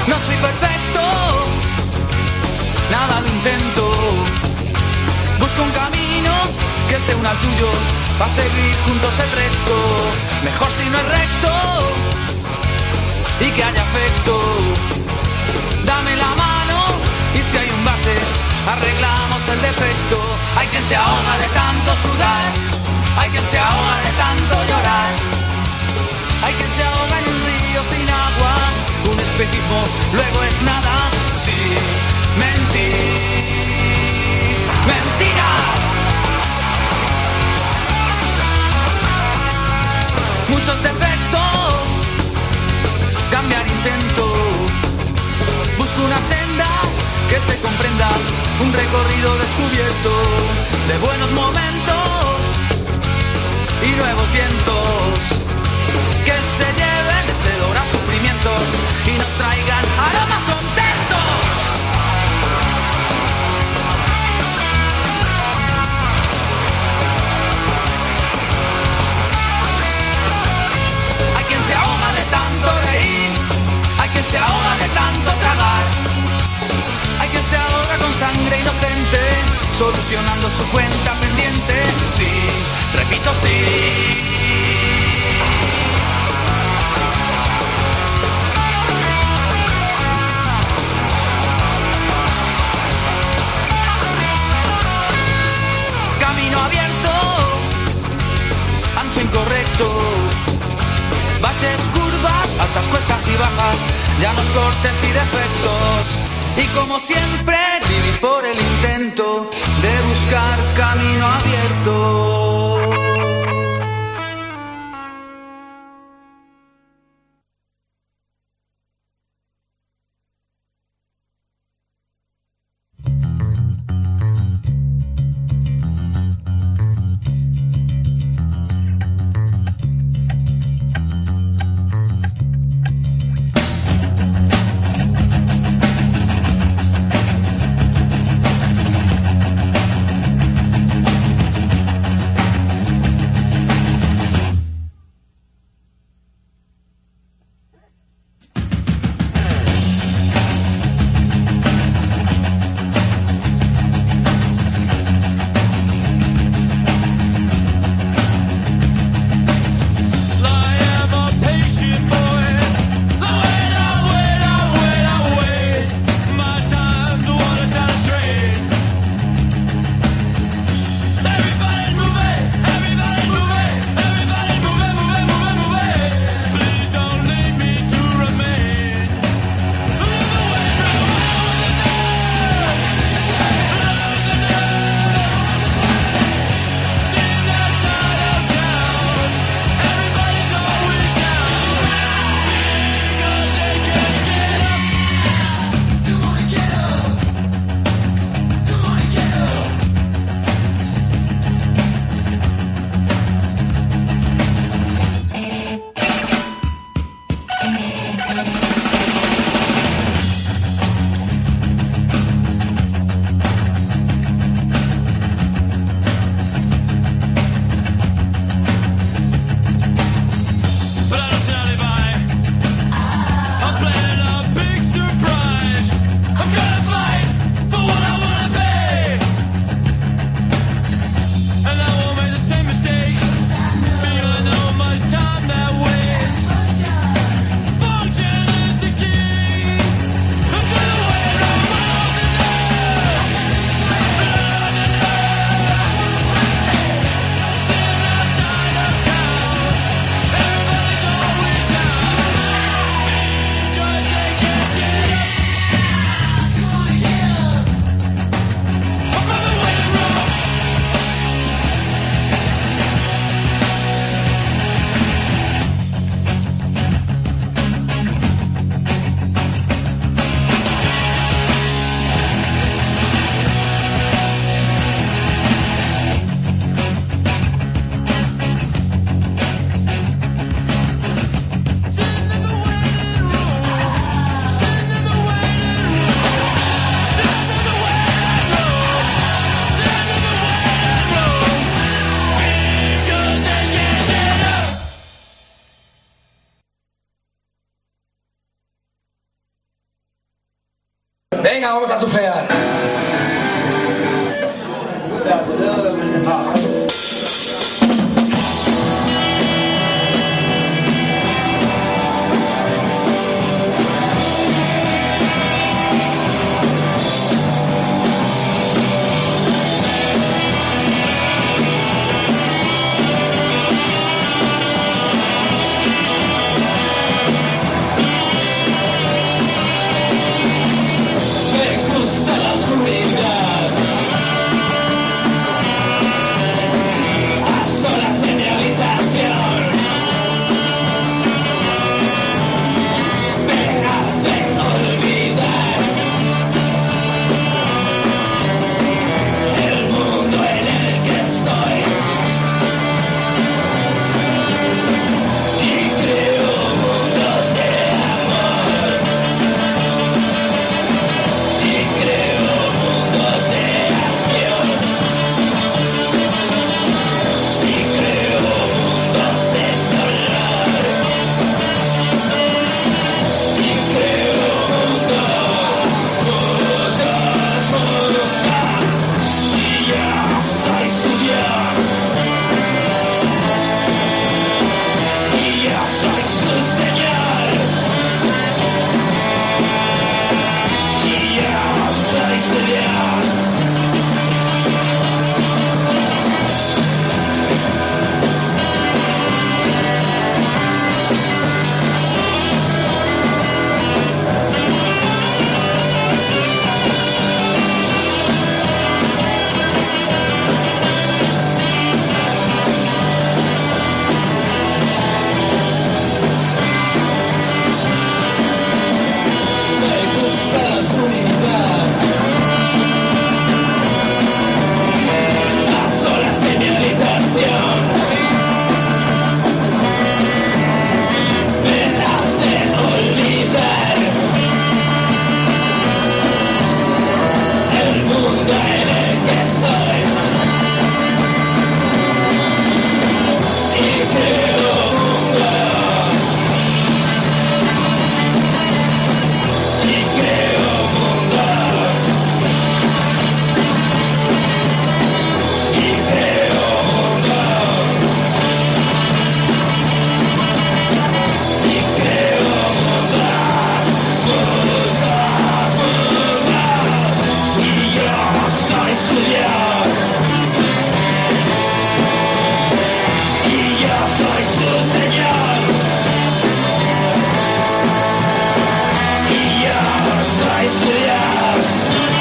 No soy perfecto, nada lo intento. Busco un camino que se una al tuyo, para seguir juntos el resto. Mejor si no es recto y que haya afecto. Dame la mano y si hay un bache, arreglamos el defecto. Hay quien se ahoga de tanto sudar, hay quien se ahoga de tanto llorar, hay quien se ahoga en un río sin agua. Un espejismo luego es nada. Sí, mentir, mentiras. Muchos defectos, cambiar intento. Busco una senda que se comprenda, un recorrido descubierto de buenos momentos y nuevos vientos que se lleven ese dolor a sufrimientos y nos traigan aromas contentos. Hay quien se ahoga de tanto reír, hay quien se ahoga de tanto tragar, hay quien se ahoga con sangre inocente, solucionando su cuenta pendiente. Sí, repito, sí. Camino abierto, ancho incorrecto, baches, curvas, altas cuestas y bajas, llanos, cortes y defectos. Y como siempre, vivir por el intento de buscar camino abierto. Venga, vamos a surfear. Me gusta la oscuridad. A solas en mi habitación. Me hace olvidar el mundo en el que estoy. Y creo mundos de amor. Y creo mundos de acción. Y creo mundos de dolor. Y creo mundos, muchos. Y yo soy su Dios. Y yo soy su Señor. Y yo soy su Dios. Me gusta la oscuridad. A solas en mi habitación. Me hace olvidar el mundo en el que estoy. Y creo mundos. Y creo mundos. Y creo mundos. Y creo mundos. Muchos mundos. Y yo soy su Dios. Y yo soy su Señor. Y yo soy su Dios.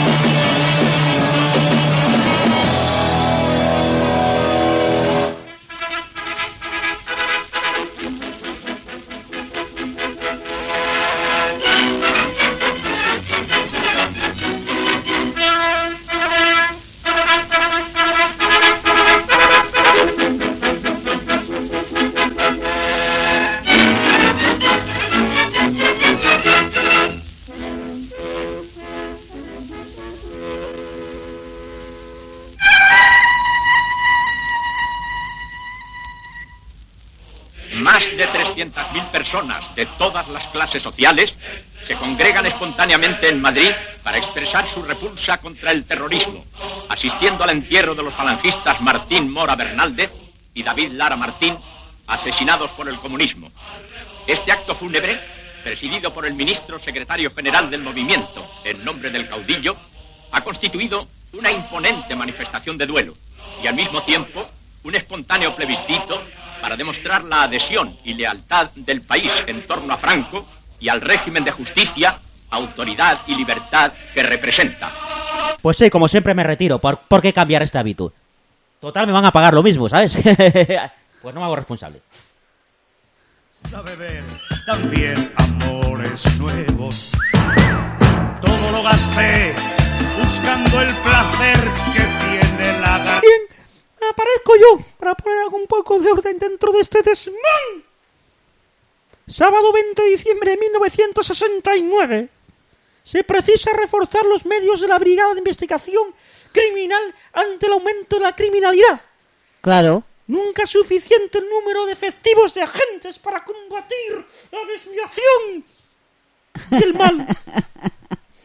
Más de 300.000 personas de todas las clases sociales se congregan espontáneamente en Madrid para expresar su repulsa contra el terrorismo, asistiendo al entierro de los falangistas Martín Mora Bernaldez y David Lara Martín, asesinados por el comunismo. Este acto fúnebre, presidido por el ministro secretario general del movimiento, en nombre del caudillo, ha constituido una imponente manifestación de duelo y al mismo tiempo un espontáneo plebiscito para demostrar la adhesión y lealtad del país en torno a Franco y al régimen de justicia, autoridad y libertad que representa. Pues sí, como siempre me retiro. ¿Por qué cambiar este hábito? Total, me van a pagar lo mismo, ¿sabes? Pues no me hago responsable. A beber también amores nuevos. Todo lo gasté buscando el placer que tiene la gana. Bien, aparezco yo para poner un poco de orden dentro de este desmán. Sábado 20 de diciembre de 1969. Se precisa reforzar los medios de la Brigada de Investigación Criminal ante el aumento de la criminalidad. Claro. Nunca suficiente el número de efectivos de agentes para combatir la desviación y el mal.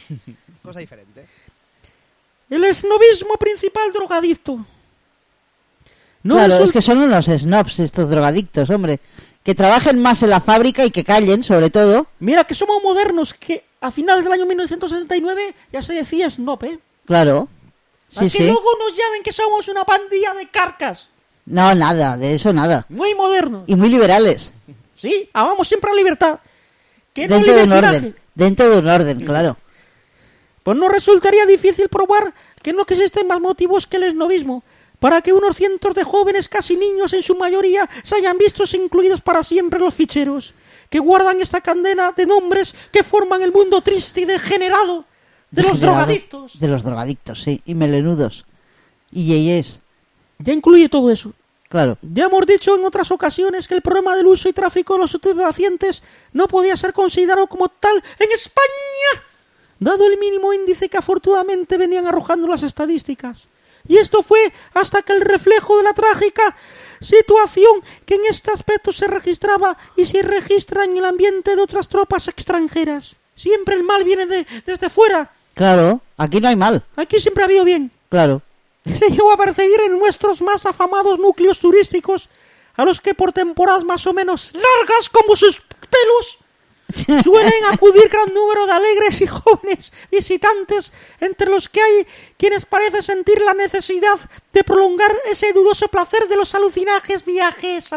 Cosa diferente. El esnobismo principal drogadicto. No claro, resulta- es que son unos snobs estos drogadictos, hombre. Que trabajen más en la fábrica y que callen, sobre todo. Mira que somos modernos, que a finales del año 1969 ya se decía snob, ¿eh? Claro. Para Sí, que sí. luego nos llamen que somos una pandilla de carcas. No, nada, de eso nada. Muy modernos. Y muy liberales. Sí, amamos siempre la libertad. Que no Dentro de un libertinaje. orden. Dentro de un orden, claro. Pues no resultaría difícil probar que no existen más motivos que el esnobismo para que unos cientos de jóvenes, casi niños en su mayoría, se hayan vistos incluidos para siempre en los ficheros, que guardan esta cadena de nombres que forman el mundo triste y degenerado de los Degenerado. drogadictos. De los drogadictos, sí. Y melenudos. Y yeyes. Ya incluye todo eso. Claro. Ya hemos dicho en otras ocasiones que el problema del uso y tráfico de los estupefacientes no podía ser considerado como tal en España, dado el mínimo índice que afortunadamente venían arrojando las estadísticas. Y esto fue hasta que el reflejo de la trágica situación que en este aspecto se registraba y se registra en el ambiente de otras tropas extranjeras. Siempre el mal viene desde fuera. Claro. Aquí no hay mal. Aquí siempre ha habido bien. Claro. Se llegó a percibir en nuestros más afamados núcleos turísticos, a los que por temporadas más o menos largas como sus pelos suelen acudir gran número de alegres y jóvenes visitantes, entre los que hay quienes parecen sentir la necesidad de prolongar ese dudoso placer de los alucinajes viajes.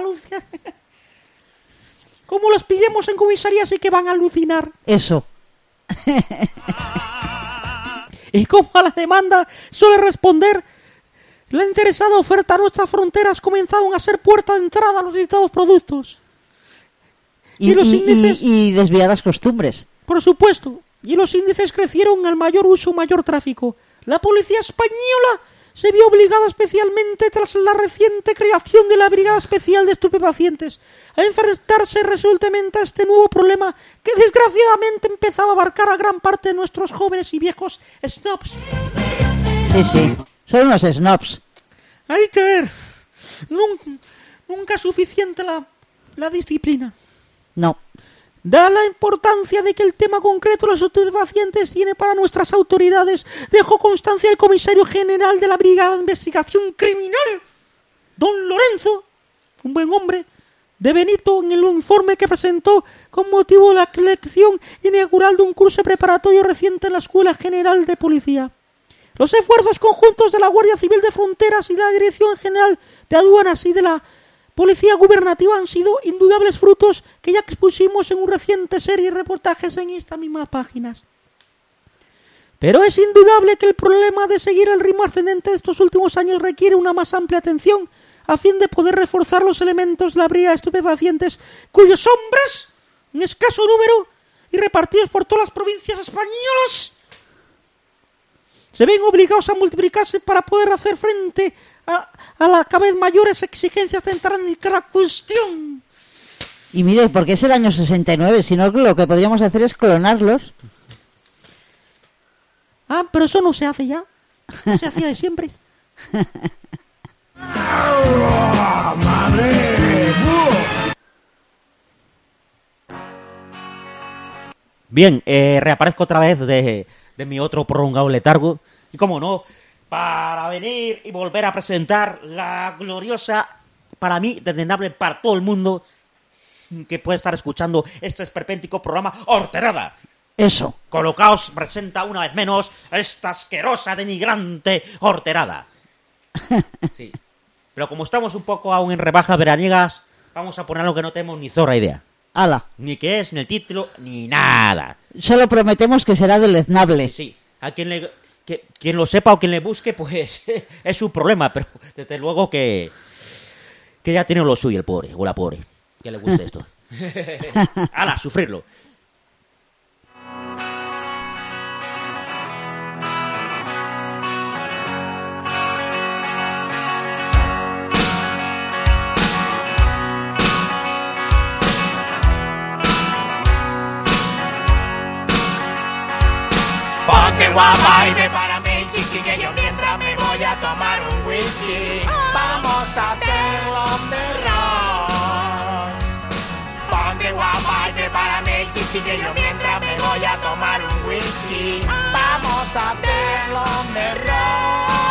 Como los pillemos en comisaría, sí que van a alucinar. Eso. Y como a la demanda suele responder, la interesada oferta a nuestras fronteras comenzaron a ser puerta de entrada a los citados productos. Y los índices, y desviadas costumbres. por supuesto, y los índices crecieron al mayor uso, mayor tráfico. La policía española se vio obligada, especialmente tras la reciente creación de la Brigada Especial de Estupefacientes, a enfrentarse resueltamente a este nuevo problema que desgraciadamente empezaba a abarcar a gran parte de nuestros jóvenes y viejos snobs. Sí, sí. Son unos snobs. Hay que ver. Nunca es suficiente la disciplina. No. Da la importancia de que el tema concreto de los estupefacientes tiene para nuestras autoridades, dejó constancia el comisario general de la Brigada de Investigación Criminal, don Lorenzo, un buen hombre, de Benito, en el informe que presentó con motivo de la elección inaugural de un curso preparatorio reciente en la Escuela General de Policía. Los esfuerzos conjuntos de la Guardia Civil de Fronteras y de la Dirección General de Aduanas y de la Policía Gubernativa han sido indudables frutos que ya expusimos en una reciente serie de reportajes en estas mismas páginas. Pero es indudable que el problema de seguir el ritmo ascendente de estos últimos años requiere una más amplia atención a fin de poder reforzar los elementos de la brigada de estupefacientes cuyos hombres, en escaso número y repartidos por todas las provincias españolas, se ven obligados a multiplicarse para poder hacer frente a las cada vez mayores exigencias de entrar en la cuestión. Y mire, porque es el año 69, si no lo que podríamos hacer es clonarlos. Ah, pero eso no se hace ya. No se hacía de siempre. Bien, reaparezco otra vez de mi otro prolongado letargo. Y como no, para venir y volver a presentar la gloriosa, para mí, desdeñable para todo el mundo, que puede estar escuchando este esperpéntico programa, Horterada. Eso. Colocaos presenta una vez menos esta asquerosa, denigrante Horterada. Sí. Pero como estamos un poco aún en rebajas veraniegas, vamos a poner algo que no tenemos ni zorra idea. ¡Hala! Ni qué es, ni el título, ni nada. Solo prometemos que será deleznable. Sí. A quien lo sepa o quien le busque, pues es su problema, pero desde luego que ya tiene lo suyo el pobre, o la pobre, que le guste esto. ¡Hala, sufrirlo! Ponte guapa y prepárame el chichi que yo mientras me voy a tomar un whisky. Vamos a hacerlo de Ross. Ponte guapa y prepárame el chichi que yo mientras me voy a tomar un whisky. Vamos a hacerlo de ron.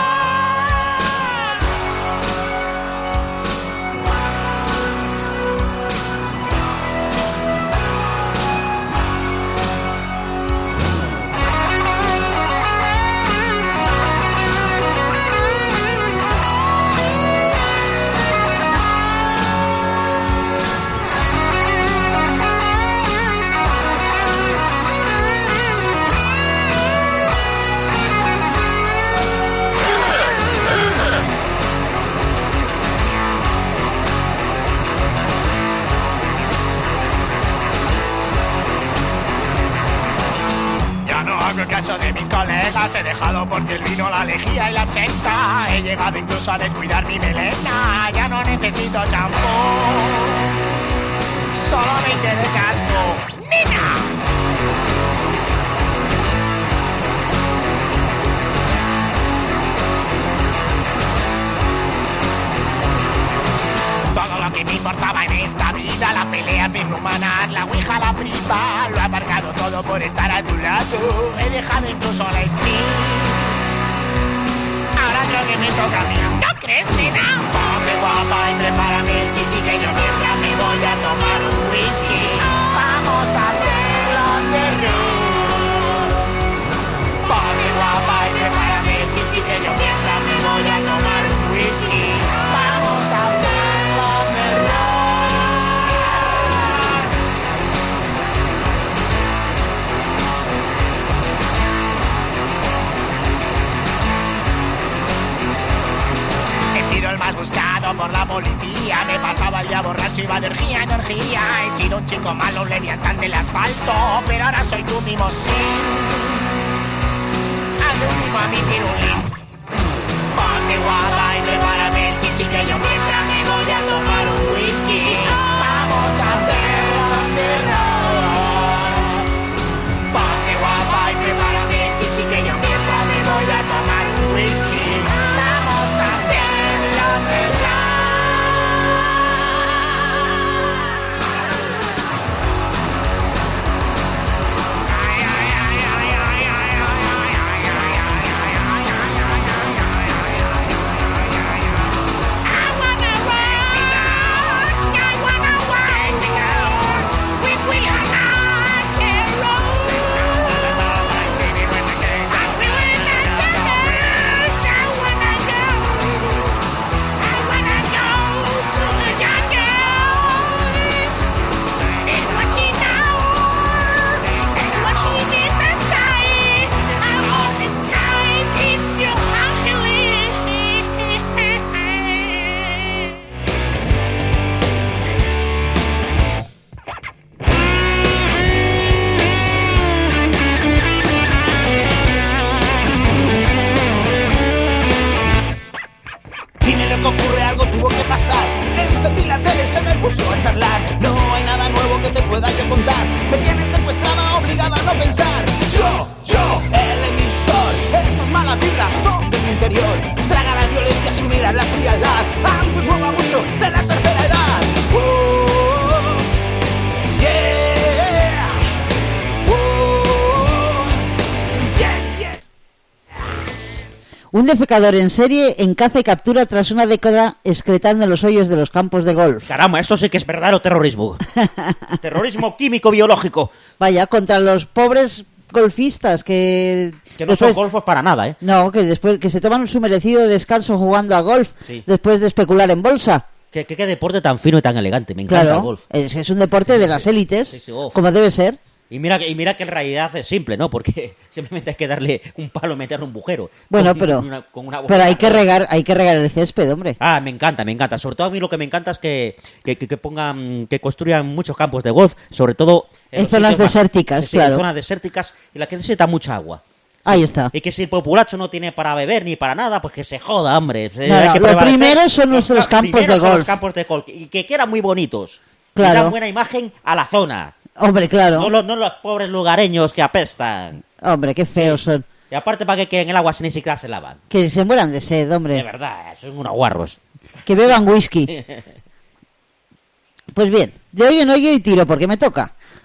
Hago caso de mis colegas, he dejado por ti el vino, la lejía y la absenta. He llegado incluso a descuidar mi melena. Ya no necesito champú, solo me interesas tú, nena. Todo lo que me importaba en esta vida, la pelea humanas, la ouija, la priva, lo he aparcado todo por estar a tu lado. He dejado incluso la spin. Ahora creo que me toca a mí. ¿No crees, nena? Ponte guapa y prepárame el chichi, que yo mientras me voy a tomar un whisky. Vamos a hacerlo de ron. Ponte guapa y prepárame el chichi, que yo mientras me voy a tomar un whisky. Vamos a hacerlo de ron. He sido el más buscado por la policía. Me pasaba el día borracho, iba de energía. He sido un chico malo, un leviatán del asfalto, pero ahora soy tu mimosín. Al último a mi pirulín. Ponte guapa y prepárame el chichi, que yo mientras me voy a tomar un whisky. Vamos a hacerlo de ron. Ponte guapa y prepárame el chichi, que yo mientras me voy a tomar un whisky. Vamos a hacerlo de ron. Un defecador en serie encaza y captura tras una década excretando en los hoyos de los campos de golf. Caramba, esto sí que es verdadero terrorismo. Terrorismo químico-biológico. Vaya, contra los pobres golfistas que no después, son golfos para nada, ¿eh? No, que después que se toman su merecido descanso jugando a golf, sí, después de especular en bolsa. ¿Qué deporte tan fino y tan elegante? Me encanta el golf. Es un deporte de las élites, como debe ser. Y mira que en realidad es simple, ¿no? Porque simplemente hay que darle un palo y meterle un bujero. Bueno, pero hay que regar el césped, hombre. Ah, me encanta. Sobre todo a mí lo que me encanta es que pongan, que construyan muchos campos de golf, sobre todo en zonas desérticas, claro. En zonas desérticas y la que necesita mucha agua. Ahí está. Y que si el populacho no tiene para beber ni para nada, pues que se joda, hombre. No, lo primero son nuestros campos de golf. Los campos de golf. Y que quedan muy bonitos. Claro. Y dan buena imagen a la zona. Hombre, claro. No los pobres lugareños que apestan. Hombre, qué feos son. Y aparte para que queden en el agua si ni siquiera se lavan. Que se mueran de sed, hombre. De verdad, son unos guarros. Que beban whisky. Pues bien, de hoyo en hoyo y tiro, porque me toca.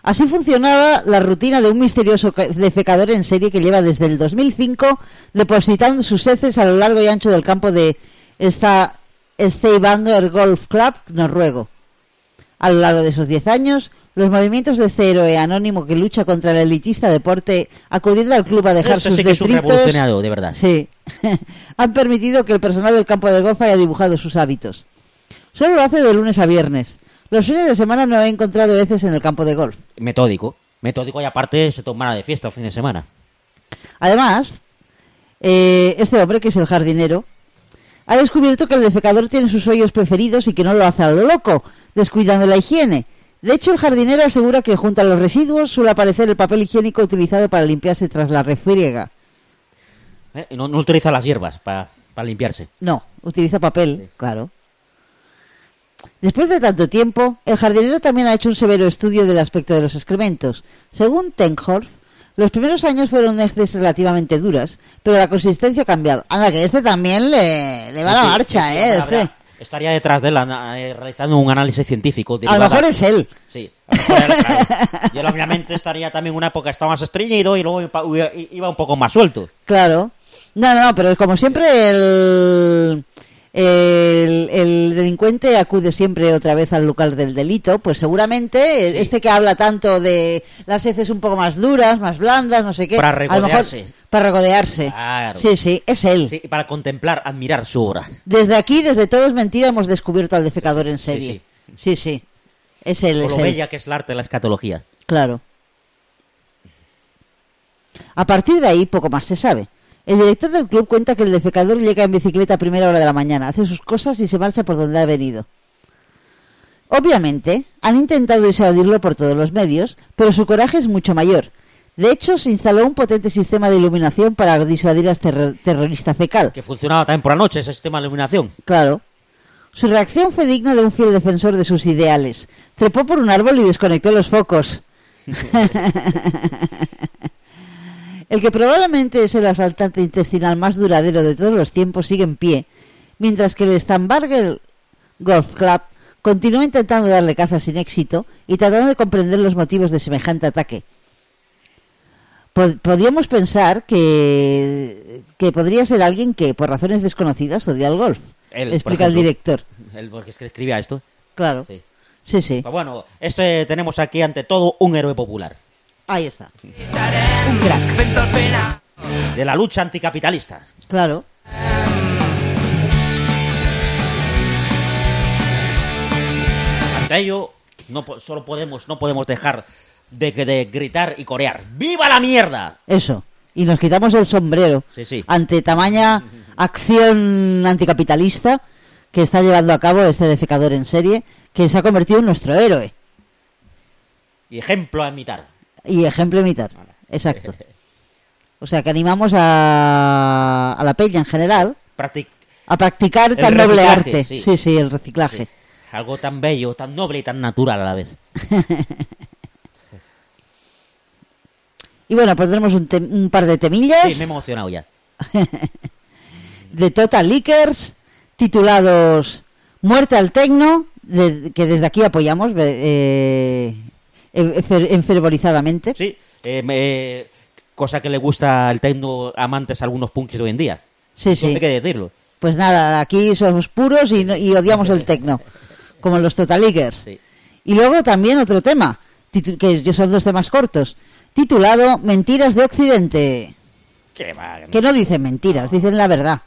Así funcionaba la rutina de un misterioso defecador en serie que lleva desde el 2005 depositando sus heces a lo largo y ancho del campo de Stavanger Golf Club noruego. A lo largo de esos 10 años, los movimientos de este héroe anónimo que lucha contra el elitista deporte, acudiendo al club a dejar Esto sus sí que es un detritos, revolucionario, de verdad. sí, han permitido que el personal del campo de golf haya dibujado sus hábitos. Solo lo hace de lunes a viernes. Los fines de semana no he encontrado heces en el campo de golf. Metódico y aparte se tomara de fiesta el fin de semana. Además, este hombre, que es el jardinero, ha descubierto que el defecador tiene sus hoyos preferidos y que no lo hace a lo loco, descuidando la higiene. De hecho, el jardinero asegura que junto a los residuos suele aparecer el papel higiénico utilizado para limpiarse tras la refriega. No utiliza las hierbas para limpiarse. No, utiliza papel, sí. Claro. Después de tanto tiempo, el jardinero también ha hecho un severo estudio del aspecto de los excrementos. Según Tenhorf, los primeros años fueron heces relativamente duras, pero la consistencia ha cambiado. Anda, que este también le va la marcha, este. Estaría detrás de él realizando un análisis científico. A lo mejor es él. Sí, a lo mejor él, claro. Y él obviamente estaría también en una época estaba más estreñido y luego iba un poco más suelto. Claro. No, pero como siempre el delincuente acude siempre otra vez al lugar del delito, pues seguramente sí. Este que habla tanto de las heces un poco más duras, más blandas, no sé qué. Para regodearse. A lo mejor, para regodearse. Claro. Sí, es él. Sí, para contemplar, admirar su obra. Desde aquí, desde Todo es Mentira, hemos descubierto al defecador en serie. Sí. Es él, Por lo bella que es el arte de la escatología. Claro. A partir de ahí, poco más se sabe. El director del club cuenta que el defecador llega en bicicleta a primera hora de la mañana, hace sus cosas y se marcha por donde ha venido. Obviamente, han intentado disuadirlo por todos los medios, pero su coraje es mucho mayor. De hecho, se instaló un potente sistema de iluminación para disuadir a este terrorista fecal. Que funcionaba también por la noche, ese sistema de iluminación. Claro. Su reacción fue digna de un fiel defensor de sus ideales. Trepó por un árbol y desconectó los focos. El que probablemente es el asaltante intestinal más duradero de todos los tiempos sigue en pie, mientras que el Stavanger Golf Club continúa intentando darle caza sin éxito y tratando de comprender los motivos de semejante ataque. Podríamos pensar que podría ser alguien que, por razones desconocidas, odia el golf. Él, explica el director. Él, porque es que escribía esto. Claro. Sí. Pues bueno, tenemos aquí ante todo un héroe popular. Ahí está. Un crack. De la lucha anticapitalista. Claro. Ante ello, no podemos dejar de gritar y corear. ¡Viva la mierda! Eso. Y nos quitamos el sombrero. Sí. Ante tamaña acción anticapitalista que está llevando a cabo este defecador en serie, que se ha convertido en nuestro héroe. Y ejemplo a imitar. Vale. Exacto. O sea que animamos a la peña en general a practicar tan noble arte. Sí, el reciclaje. Sí. Algo tan bello, tan noble y tan natural a la vez. Y bueno, pondremos un par de temillas. Sí, me he emocionado ya. De Total Lickers, titulados Muerte al Tecno, que desde aquí apoyamos enfervorizadamente. Sí, cosa que le gusta al techno amantes a algunos punkis hoy en día. Sí. Hay que decirlo. Pues nada, aquí somos puros y odiamos el techno, como los Total Lickers. Sí. Y luego también otro tema, que son dos temas cortos, titulado Mentiras de Occidente. Que no dicen mentiras, dicen la verdad.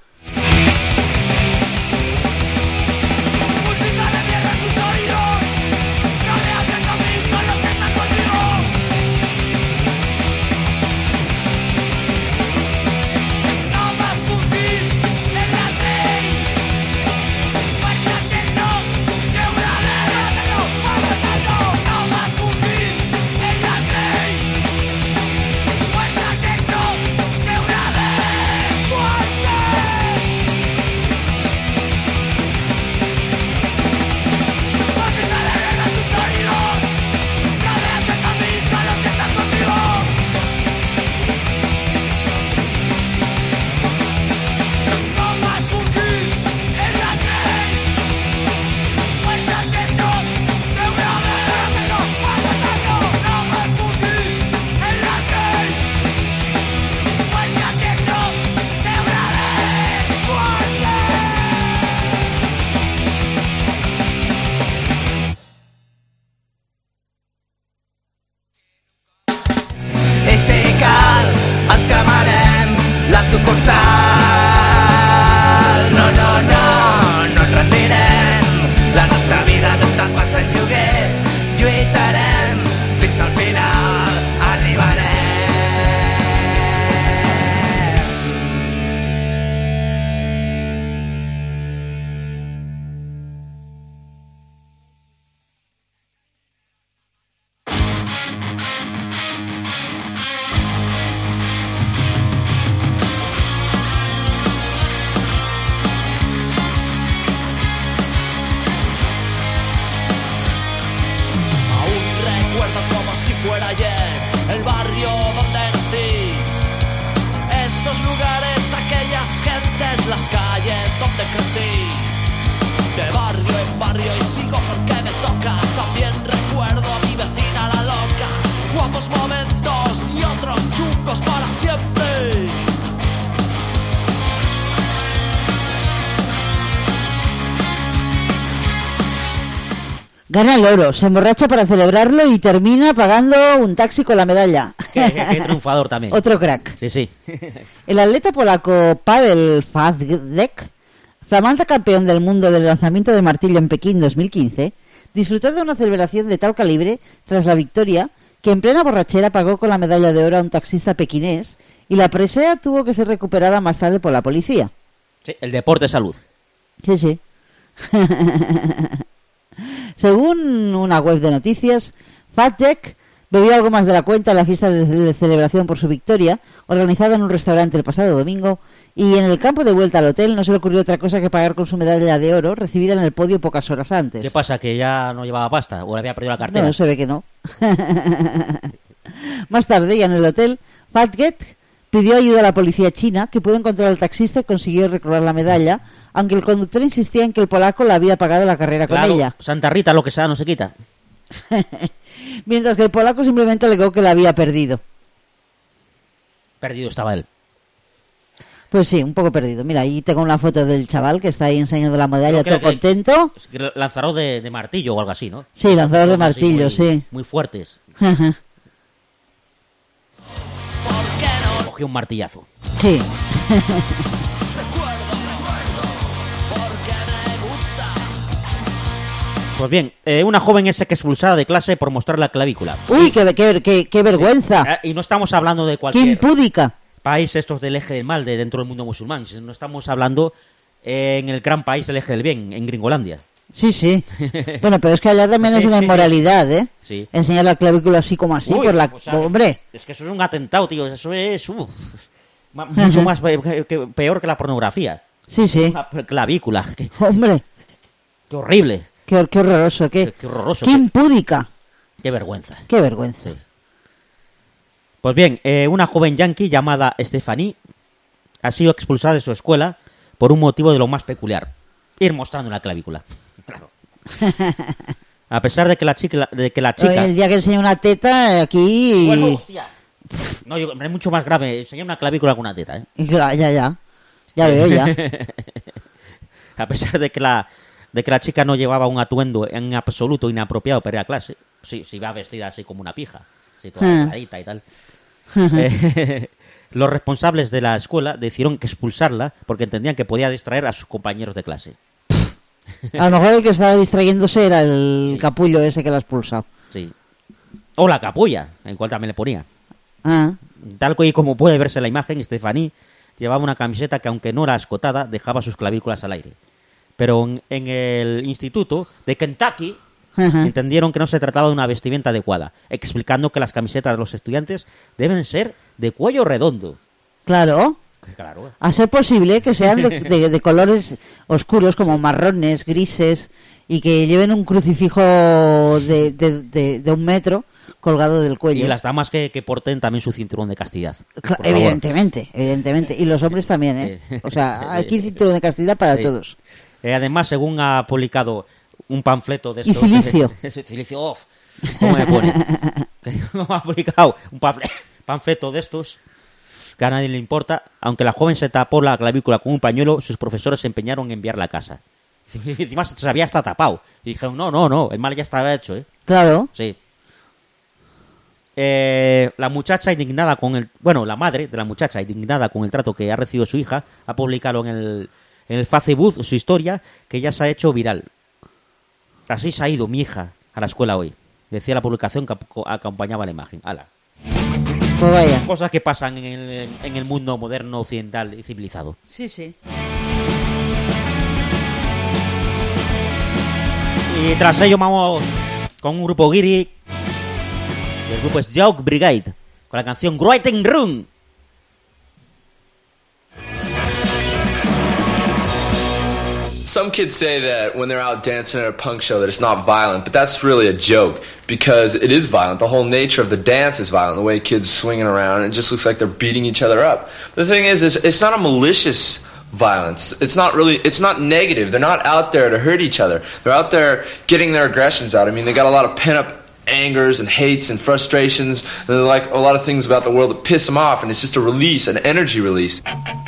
fuera ayer el barrio donde nací. Esos lugares, aquellas gentes, las calles donde crecí. De barrio en barrio y sigo porque me toca. También recuerdo a mi vecina la loca. Guapos momentos y otros chungos para siempre. Gana el oro, se emborracha para celebrarlo y termina pagando un taxi con la medalla. Qué triunfador también. Otro crack. Sí, sí. El atleta polaco Paweł Fadek, flamante campeón del mundo del lanzamiento de martillo en Pekín 2015, disfrutó de una celebración de tal calibre tras la victoria que en plena borrachera pagó con la medalla de oro a un taxista pequinés y la presea tuvo que ser recuperada más tarde por la policía. Sí, el deporte es salud. Sí, sí. Según una web de noticias, Fadek bebió algo más de la cuenta en la fiesta de celebración por su victoria, organizada en un restaurante el pasado domingo, y en el campo de vuelta al hotel no se le ocurrió otra cosa que pagar con su medalla de oro recibida en el podio pocas horas antes. ¿Qué pasa? ¿Que ya no llevaba pasta? ¿O le había perdido la cartera? No, se ve que no. Más tarde, ya en el hotel, Fadek pidió ayuda a la policía china, que pudo encontrar al taxista y consiguió recobrar la medalla, aunque el conductor insistía en que el polaco le había pagado la carrera Claro, con ella. Santa Rita, lo que sea, no se quita. Mientras que el polaco simplemente alegó que la había perdido. Perdido estaba él. Pues sí, un poco perdido. Mira, ahí tengo una foto del chaval que está ahí enseñando la medalla, Creo todo que- contento. Es que lanzador de martillo o algo así, ¿no? Sí, lanzador de Son así martillo, muy- sí. Muy fuertes. Cogió un martillazo. Sí. Pues bien, una joven es expulsada de clase por mostrar la clavícula. Uy, qué vergüenza. Y no estamos hablando de Qué cualquier impúdica. país estos del eje del mal de dentro del mundo musulmán. No estamos hablando en el gran país del eje del bien, en Gringolandia. Sí, sí. Bueno, pero es que allá también es Sí, una sí. inmoralidad, ¿eh? Sí. Enseñar la clavícula así como así Uy, por la... o sea, Hombre. Es que eso es un atentado, tío. Eso es mucho más peor que la pornografía. Sí, sí. Una clavícula. Hombre, Qué horrible. qué horroroso, Qué horroroso. qué impúdica. Qué vergüenza. Qué vergüenza. Sí. Pues bien, una joven yankee llamada Stephanie ha sido expulsada de su escuela por un motivo de lo más peculiar. Ir mostrando la clavícula. Claro. A pesar de que la chica... El día que enseña una teta, aquí... Bueno, hostia. No, es mucho más grave enseñar una clavícula con una teta, ¿eh? Ya. Ya veo, ya. A pesar de que la chica no llevaba un atuendo en absoluto inapropiado para ir a clase. Sí, va vestida así como una pija. Así toda delgadita y tal. Los responsables de la escuela decidieron que expulsarla porque entendían que podía distraer a sus compañeros de clase. A lo mejor el que estaba distrayéndose era el capullo ese que la ha expulsado. Sí. O la capulla, en cual también le ponía. Ah. Tal y como puede verse en la imagen, Stephanie llevaba una camiseta que, aunque no era escotada, dejaba sus clavículas al aire. Pero en el instituto de Kentucky entendieron que no se trataba de una vestimenta adecuada, explicando que las camisetas de los estudiantes deben ser de cuello redondo. Claro. Claro. A ser posible que sean de colores oscuros, como marrones, grises, y que lleven un crucifijo de 1 metro colgado del cuello. Y las damas que porten también su cinturón de castidad. Evidentemente. Y los hombres también, ¿eh? O sea, aquí cinturón de castidad para Sí. todos. Además, según ha publicado un panfleto de Y estos... Cilicio. Cilicio off. ¿Cómo me pone? Ha publicado un panfleto de estos que a nadie le importa. Aunque la joven se tapó la clavícula con un pañuelo, sus profesores se empeñaron en enviarla a casa. Encima se había hasta tapado. Y dijeron, no, el mal ya estaba hecho, ¿eh? Claro. Sí. La muchacha indignada con el... Bueno, la madre de la muchacha indignada con el trato que ha recibido su hija ha publicado en el Facebook su historia, que ya se ha hecho viral. Así se ha ido mi hija a la escuela hoy. Decía la publicación que acompañaba la imagen. ¡Hala! Pues vaya. Cosas que pasan en el mundo moderno, occidental y civilizado. Sí, sí. Y tras ello vamos con un grupo guiri. El grupo es Joke Brigade, con la canción Greating Room. Some kids say that when they're out dancing at a punk show that it's not violent, but that's really a joke because it is violent. The whole nature of the dance is violent. The way kids swinging around, it just looks like they're beating each other up. The thing is it's not a malicious violence. It's not negative. They're not out there to hurt each other. They're out there getting their aggressions out. I mean, they got a lot of pent-up angers and hates and frustrations, and like a lot of things about the world that piss them off, and it's just a release, an energy release.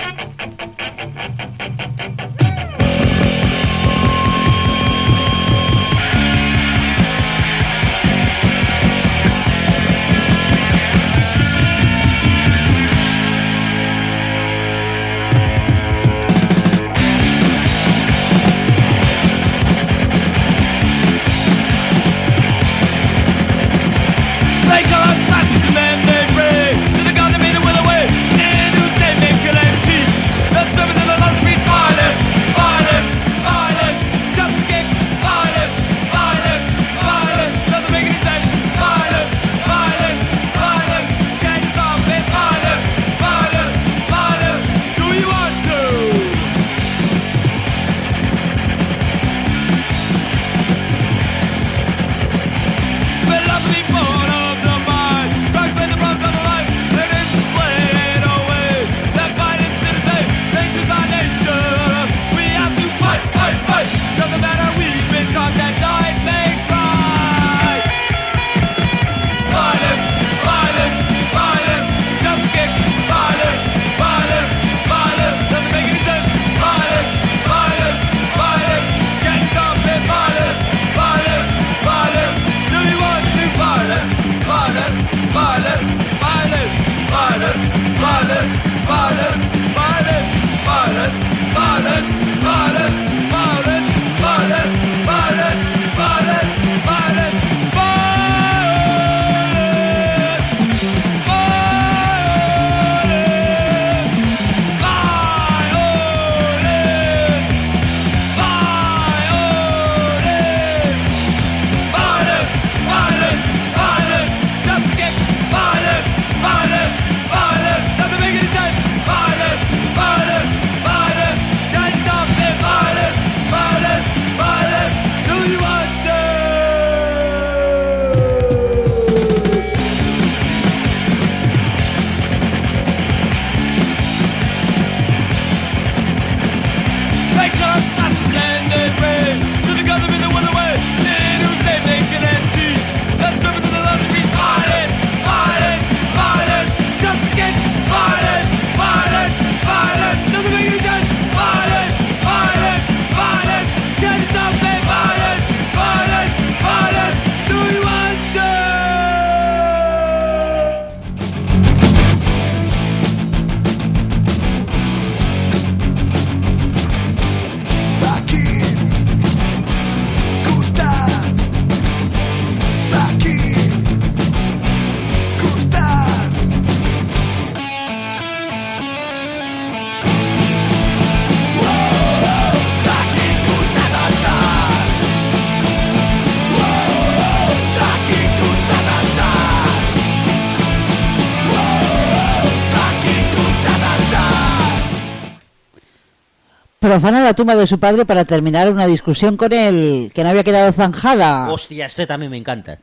Profana la tumba de su padre para terminar una discusión con él que no había quedado zanjada. Hostia, ese también me encanta.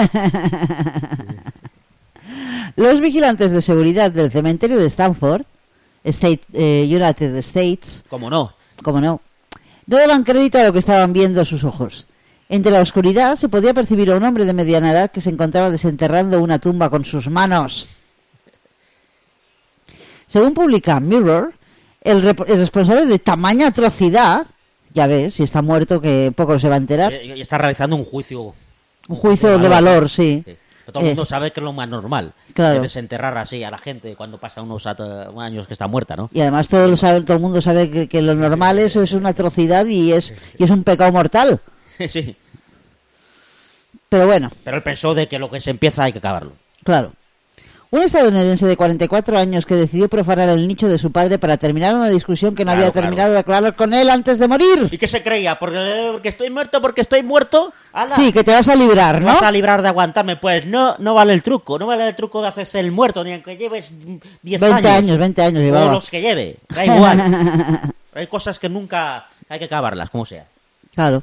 Los vigilantes de seguridad del cementerio de Stanford, United States... ¿Cómo no? No daban crédito a lo que estaban viendo sus ojos. Entre la oscuridad se podía percibir a un hombre de mediana edad que se encontraba desenterrando una tumba con sus manos. Según publica Mirror, el responsable de tamaña atrocidad, ya ves, si está muerto que poco se va a enterar. Y está realizando un juicio. Un juicio de valor, sí. Todo el mundo sabe que es lo más normal. Claro. Desenterrar así a la gente cuando pasa unos años que está muerta, ¿no? Y además todo el mundo sabe que lo normal es una atrocidad y es un pecado mortal. Sí. Pero bueno. Pero él pensó de que lo que se empieza hay que acabarlo. Claro. Un estadounidense de 44 años que decidió profanar el nicho de su padre para terminar una discusión que no había terminado de aclarar con él antes de morir. ¿Y qué se creía? ¿Porque estoy muerto? ¡Hala! Sí, que te vas a librar, ¿no? Te vas a librar de aguantarme. Pues no vale el truco. No vale el truco de hacerse el muerto, ni aunque lleves 10 años. 20 años llevaba. O los que lleve. Da igual. Hay cosas que nunca Hay que acabarlas, como sea. Claro.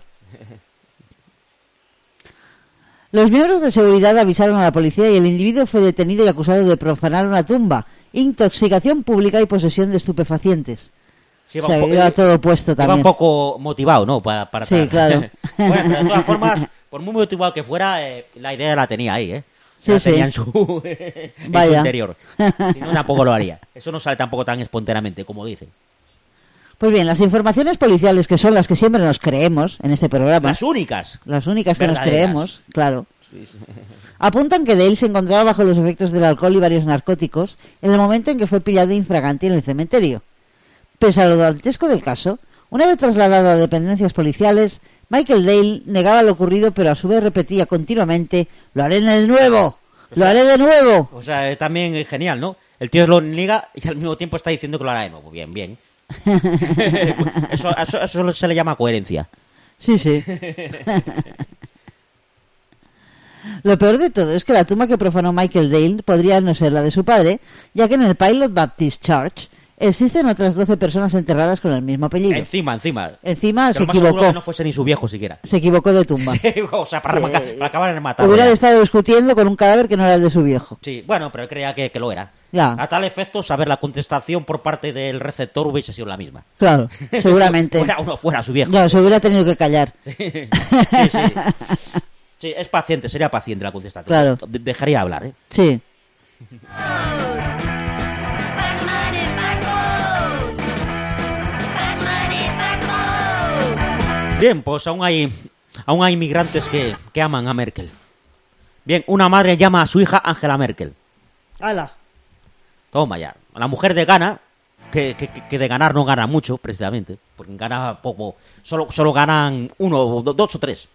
Los miembros de seguridad avisaron a la policía y el individuo fue detenido y acusado de profanar una tumba, intoxicación pública y posesión de estupefacientes. Sí, o sea, iba todo puesto también. Iba un poco motivado, ¿no? Para sí, claro. Bueno, pero de todas formas, por muy motivado que fuera, la idea la tenía ahí, ¿eh? La Sí, tenía sí. en su Vaya. interior. Si no, tampoco lo haría. Eso no sale tampoco tan espontáneamente, como dicen. Pues bien, las informaciones policiales, que son las que siempre nos creemos en este programa. Las únicas. Las únicas que nos verdaderas. creemos, claro. Apuntan que Dale se encontraba bajo los efectos del alcohol y varios narcóticos en el momento en que fue pillado infraganti en el cementerio. Pese a lo dantesco del caso, una vez trasladado a dependencias policiales, Michael Dale negaba lo ocurrido, pero a su vez repetía continuamente: ¡lo haré de nuevo! ¡Lo haré de nuevo! O sea, también es genial, ¿no? El tío lo niega y al mismo tiempo está diciendo que lo hará de nuevo. Bien, bien. Eso se le llama coherencia. Sí, sí. Lo peor de todo es que la tumba que profanó Michael Dale podría no ser la de su padre, ya que en el Pilot Baptist Church existen otras 12 personas enterradas con el mismo apellido. Encima. Encima Pero se más seguro equivocó. que no fuese ni su viejo siquiera. Se equivocó de tumba. O sea, para acabar de matar. Hubiera estado discutiendo con un cadáver que no era el de su viejo. Sí, bueno, pero creía que lo era. Ya. A tal efecto, saber la contestación por parte del receptor hubiese sido la misma. Claro, seguramente. fuera su viejo. No, se hubiera tenido que callar. Sí. Sí, es paciente, sería paciente la contestación. Claro. Dejaría hablar, ¿eh? Sí. Bien, pues aún hay inmigrantes que aman a Merkel. Bien, una madre llama a su hija Angela Merkel. ¡Hala! Toma ya. La mujer de Ghana, que de ganar no gana mucho, precisamente, porque gana poco. Solo ganan 1, 2 o 3.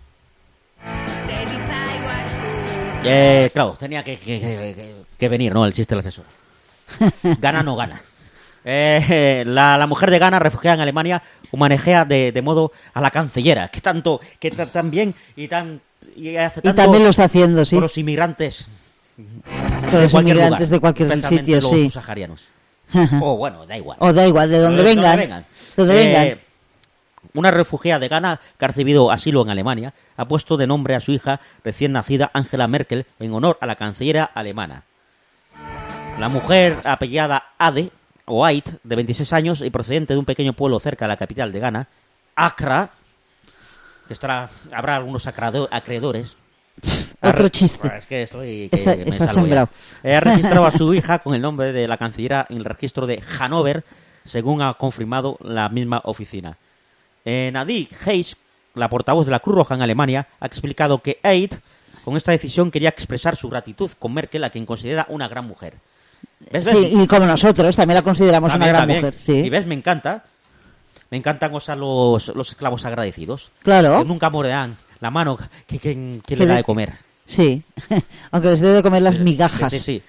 Claro, tenía que venir, ¿no? El chiste del asesor. Gana no gana. La mujer de Ghana, refugiada en Alemania, manejea de modo a la cancellera, que tan bien y hace tanto también lo está haciendo, sí. por los inmigrantes. Por los inmigrantes de cualquier especialmente sitio, los sí. subsaharianos. O bueno, da igual. O da igual, de donde vengan. Donde vengan. Una refugiada de Ghana que ha recibido asilo en Alemania ha puesto de nombre a su hija recién nacida Angela Merkel en honor a la cancellera alemana. La mujer apellidada Ade, o Ait, de 26 años y procedente de un pequeño pueblo cerca de la capital de Ghana, Accra, que habrá algunos acreedores. Otro chiste. Es que estoy... Está sembrado. Ha registrado a su hija con el nombre de la cancellera en el registro de Hannover, según ha confirmado la misma oficina. Nadine Hayes, la portavoz de la Cruz Roja en Alemania, ha explicado que Ait, con esta decisión, quería expresar su gratitud con Merkel, a quien considera una gran mujer. ¿Ves? Sí, y como nosotros también la consideramos una gran mujer. Sí. Y ves, me encantan cosas los esclavos agradecidos. Claro. Que nunca morderán la mano que le da de comer. Sí, aunque les debe de comer las migajas. Sí.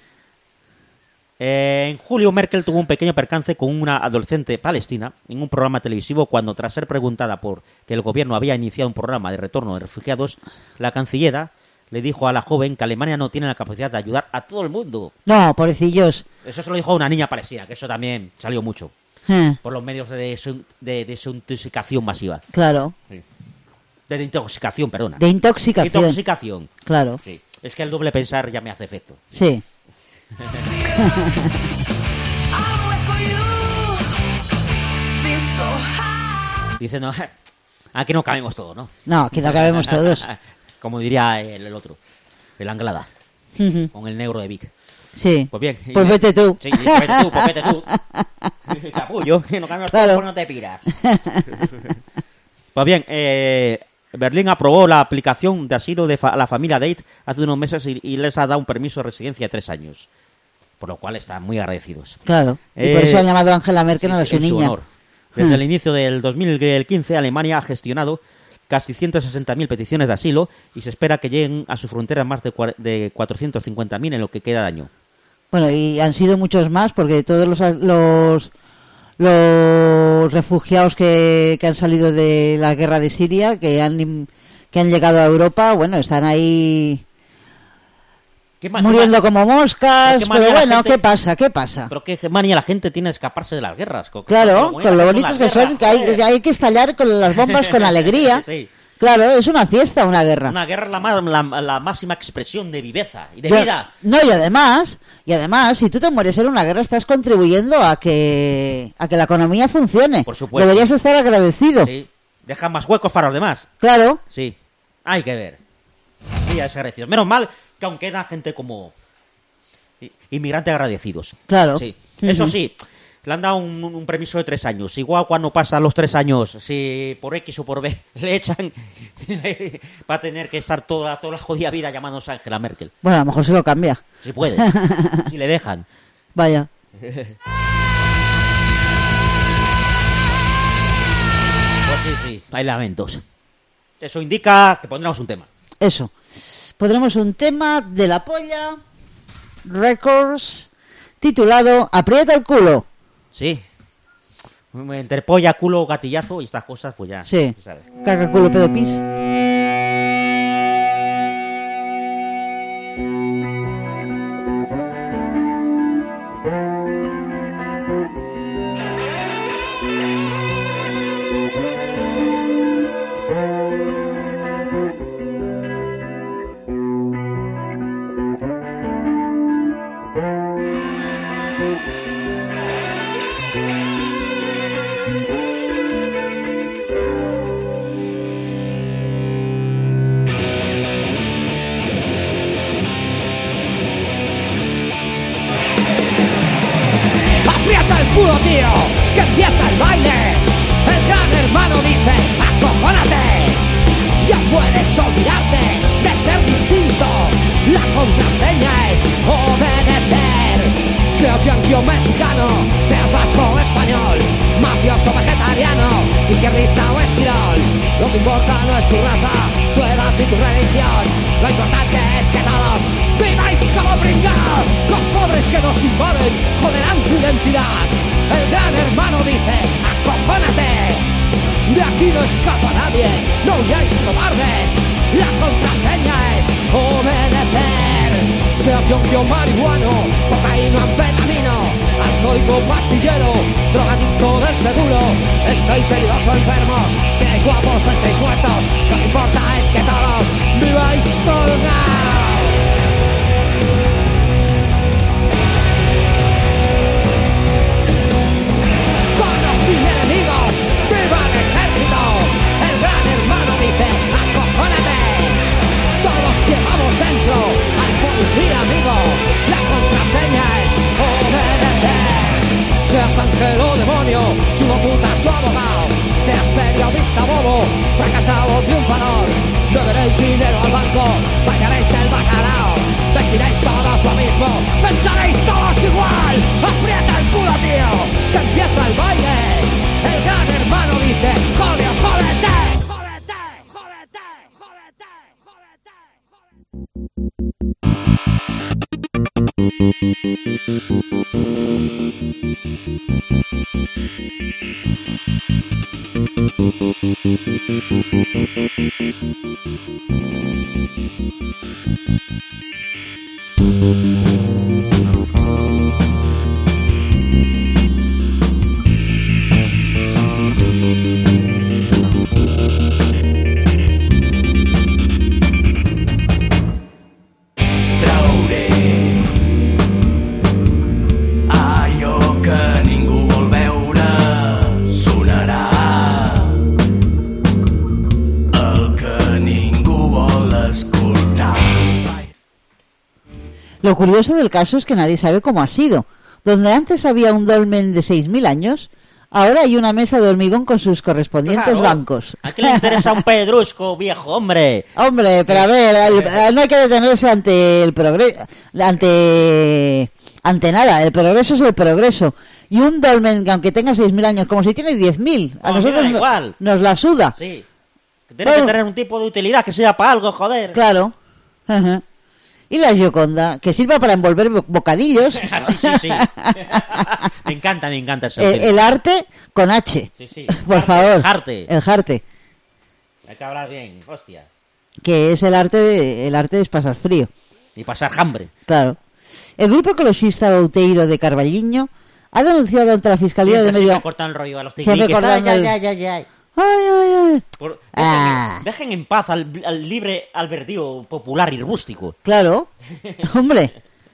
En julio, Merkel tuvo un pequeño percance con una adolescente palestina en un programa televisivo cuando, tras ser preguntada por que el gobierno había iniciado un programa de retorno de refugiados, la cancillera le dijo a la joven que Alemania no tiene la capacidad de ayudar a todo el mundo. No, pobrecillos. Eso se lo dijo a una niña palestina, que eso también salió mucho. Por los medios de desintoxicación masiva. Claro. Sí. De intoxicación, perdona. De intoxicación. Intoxicación. Claro. Sí. Es que el doble pensar ya me hace efecto. Sí. Dice, no, aquí no cabemos todos, ¿no? No, aquí no cabemos todos. Como diría el otro, el Anglada, con el negro de Vic. Sí. Pues bien. Pues vete tú. Sí, pues vete tú. Capullo, no cabemos todos, pues no te piras. Pues bien, Berlín aprobó la aplicación de asilo a la familia Date hace unos meses y les ha dado un permiso de residencia de 3 años. Por lo cual están muy agradecidos. Claro. Y por eso han llamado a Angela Merkel a su niña. Honor. Desde el inicio del 2015, Alemania ha gestionado casi 160.000 peticiones de asilo y se espera que lleguen a su frontera más de 450.000 en lo que queda de año. Bueno, y han sido muchos más porque todos los refugiados que han salido de la guerra de Siria, que han llegado a Europa, bueno, están ahí muriendo como moscas, pero bueno, ¿qué pasa? Pero qué manía la gente tiene de escaparse de las guerras. Claro, con lo bonitos que son, que hay que estallar con las bombas con alegría. Sí. Claro, es una fiesta, una guerra. Una guerra es la máxima expresión de viveza y de vida. No, y además, si tú te mueres en una guerra, estás contribuyendo a que la economía funcione. Por supuesto. Deberías estar agradecido. Sí. Deja más huecos para los demás. Claro. Sí. Hay que ver. Sí, es agradecido. Menos mal que aún queda gente como inmigrantes agradecidos. Claro. Sí. Eso sí. Le han dado un permiso de 3 años. Igual cuando pasan los 3 años, si por X o por B le echan, va a tener que estar toda la jodida vida llamándose Angela Merkel. Bueno, a lo mejor se lo cambia. Si puede. Si le dejan. Vaya. Pues sí, hay lamentos. Eso indica que pondremos un tema. Eso. Pondremos un tema de La Polla Records titulado Aprieta el culo. Sí. Entre polla, culo, gatillazo y estas cosas, pues ya. Sí. Se sabe. Caca, culo, pedo, pis. ¡Aprieta el culo, tío! ¡Que empieza el baile! El gran hermano dice, ¡acojónate! Ya puedes olvidarte de ser distinto. La contraseña es obedecer. Seas yanqui o mexicano, seas vasco o español, mafioso, vegetariano, izquierdista o esquirol. Lo que importa no es tu raza, tu edad ni tu religión. Lo importante es que todos viváis como pringados. Los pobres que nos invaden joderán tu identidad. El gran hermano dice, acojónate. De aquí no escapa nadie, no huyáis cobardes. La contraseña es obedecer. Seas yonki o marihuano, cocaíno, anfetamino, alcohólico, pastillero, drogadicto del seguro. Estáis heridos o enfermos, seáis guapos o estáis muertos. Lo que importa es que todos viváis colgados. Todos sin enemigos, viva el ejército. El gran hermano dice, acojónate. Todos llevamos dentro al policía amigo. La contraseña es obedecer. Seas ángel o demonio, chulo, puta o abogado, seas periodista bobo, fracasado o triunfador, deberéis dinero al banco, bañaréis del bacalao, vestiréis todos lo mismo, pensaréis todos igual. Aprieta el culo, tío, que empieza el baile. El gran hermano dice, joder, jódete. Lo curioso del caso es que nadie sabe cómo ha sido. Donde antes había un dolmen de 6.000 años, ahora hay una mesa de hormigón con sus correspondientes bancos. ¿A qué le interesa un pedrusco, viejo, hombre? Hombre, pero a ver, no hay que detenerse ante el progreso, ante nada. El progreso es el progreso. Y un dolmen, que aunque tenga 6.000 años, como si tiene 10.000, a nosotros igual. Nos la suda. Sí. Tiene que tener un tipo de utilidad que sea para algo, joder. Claro. Ajá. Y la Gioconda, que sirva para envolver bocadillos. Sí. me encanta eso. El arte con H. Sí. Por favor. El jarte. Hay que hablar bien, hostias. Que es el arte es pasar frío. Ni pasar hambre. Claro. El grupo ecologista Outeiro de Carballiño ha denunciado ante la Fiscalía de Medio Siempre cortan el rollo a los Siempre tiquiliques. cortan el- Ay. Ay. Dejen en paz al libre albedrío popular y rústico. Claro. Hombre.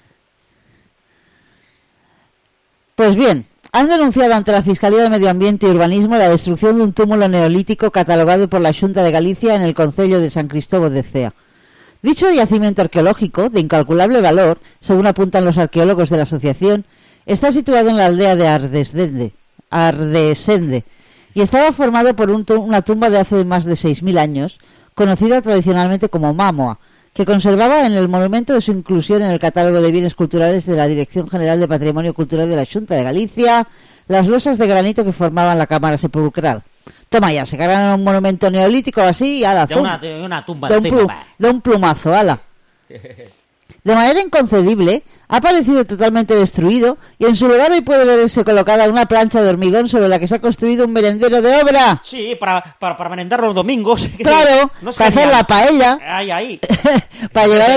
Pues bien, han denunciado ante la Fiscalía de Medio Ambiente y Urbanismo la destrucción de un túmulo neolítico catalogado por la Xunta de Galicia en el concello de San Cristóbal de Cea. Dicho yacimiento arqueológico, de incalculable valor, según apuntan los arqueólogos de la asociación, está situado en la aldea de Ardesende y estaba formado por una tumba de hace más de 6.000 años, conocida tradicionalmente como Mámoa, que conservaba en el monumento de su inclusión en el catálogo de bienes culturales de la Dirección General de Patrimonio Cultural de la Xunta de Galicia, las losas de granito que formaban la cámara sepulcral. Toma ya, se cargaron un monumento neolítico así y ala, De una tumba de encima. un plumazo, ala. De manera inconcebible, ha aparecido totalmente destruido y en su lugar hoy puede verse colocada una plancha de hormigón sobre la que se ha construido un merendero de obra. Sí, para merendar los domingos. Claro, No es para hacer genial. la paella, Ahí. para llevar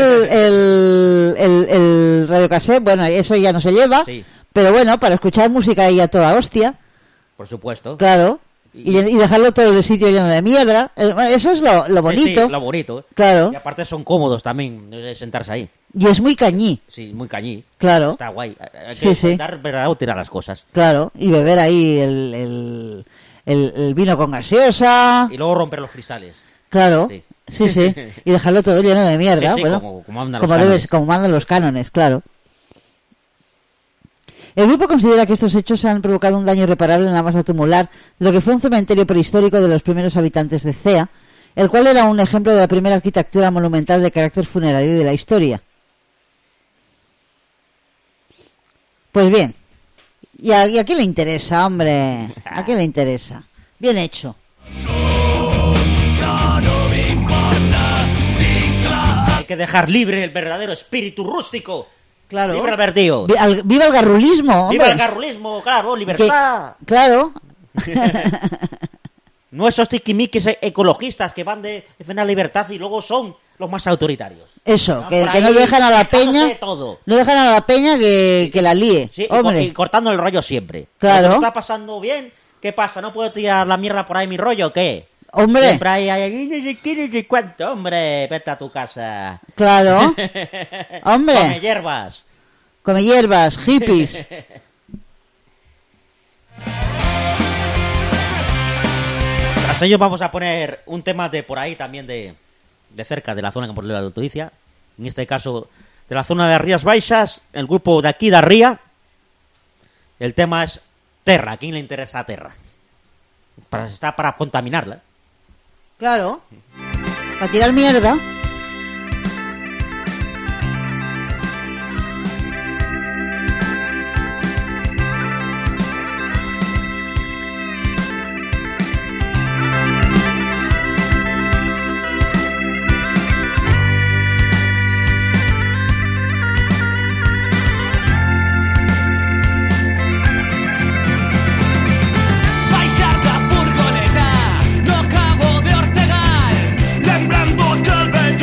el radiocassette, bueno, eso ya no se lleva, Sí. pero bueno, para escuchar música ahí a toda hostia, Por supuesto. claro, y dejarlo todo el sitio lleno de mierda, eso es lo bonito. Sí, lo bonito. Claro. Y aparte son cómodos también sentarse ahí. Y es muy cañí, Sí, muy cañí. Claro. Está guay. Hay Sí, que sí. dar verdad o tirar las cosas. claro, y beber ahí el vino con gaseosa, Y luego romper los cristales. claro, sí, y dejarlo todo lleno de mierda, Sí, bueno, como mandan los cánones. como mandan los cánones, claro. El grupo considera que estos hechos han provocado un daño irreparable en la masa tumular de lo que fue un cementerio prehistórico de los primeros habitantes de Cea, el cual era un ejemplo de la primera arquitectura monumental de carácter funerario de la historia. Pues bien, ¿y a quién le interesa, hombre? ¿A quién le interesa? Bien hecho. Hay que dejar libre el verdadero espíritu rústico. Claro. Libre albedrío. Viva el garrulismo, hombre. Viva el garrulismo, claro, libertad. Claro. No esos tiquimiques ecologistas que van de defender la libertad y luego son los más autoritarios. Eso, Van que por no ahí dejan a la quejándose peña. de todo. No dejan a la peña que la líe. Sí, hombre. y cortando el rollo siempre. Claro. ¿No está pasando bien? ¿Qué pasa? ¿No puedo tirar la mierda por ahí mi rollo o qué? Hombre. Siempre hay no sé qué, no sé cuánto. Hombre, vete a tu casa. Claro. Hombre. Come hierbas. Come hierbas, hippies. Tras ello vamos a poner un tema de por ahí también de cerca de la zona que por la noticia. En este caso de la zona de Rías Baixas, el grupo de aquí de Ría. El tema es Terra. ¿A quién le interesa Terra? Está para contaminarla. Claro. Para tirar mierda. Baixar da furgoneta no cabo de Ortegal, Lembrando que el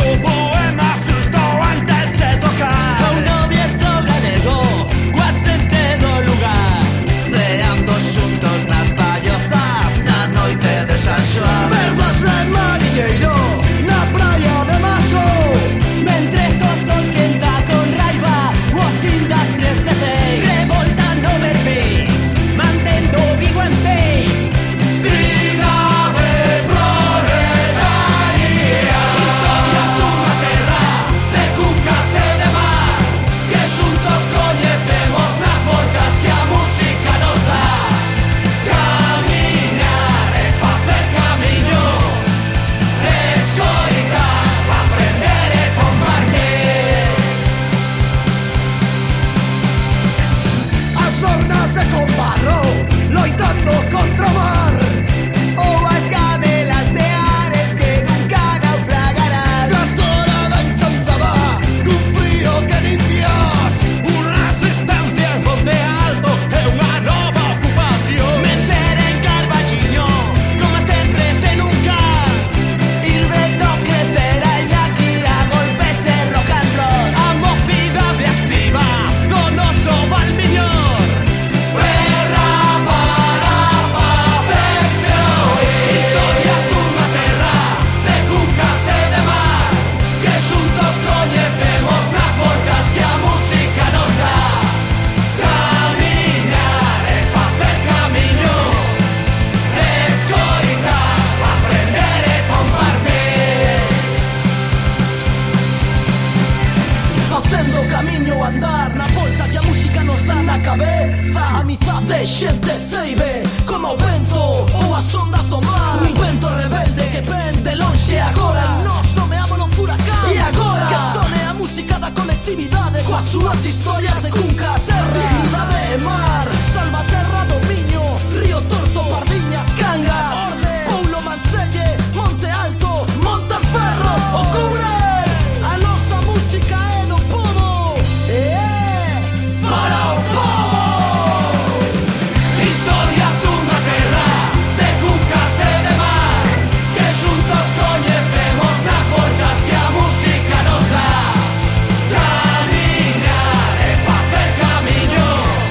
sendo camiño a andar, na volta que a música nos dá na cabeza. Amizade, xente ceibe, como o vento ou as ondas do mar. Un vento rebelde que ven de lonxe agora. Nos nomeamos no furacán. E agora que sone a música da colectividade, coas súas historias de cuncas, terra, dignidade e mar. Salvaterra do Miño, Río Torto, Pardiñas, Cangas, Poulo Manselle, Monte Alto, Monteferro, o Cubre. A nosa música é do povo e é para o povo. Historias dunha terra de cuncas e de mar, que xuntos coñecemos nas voltas que a música nos dá. Camiñar e facer camiño,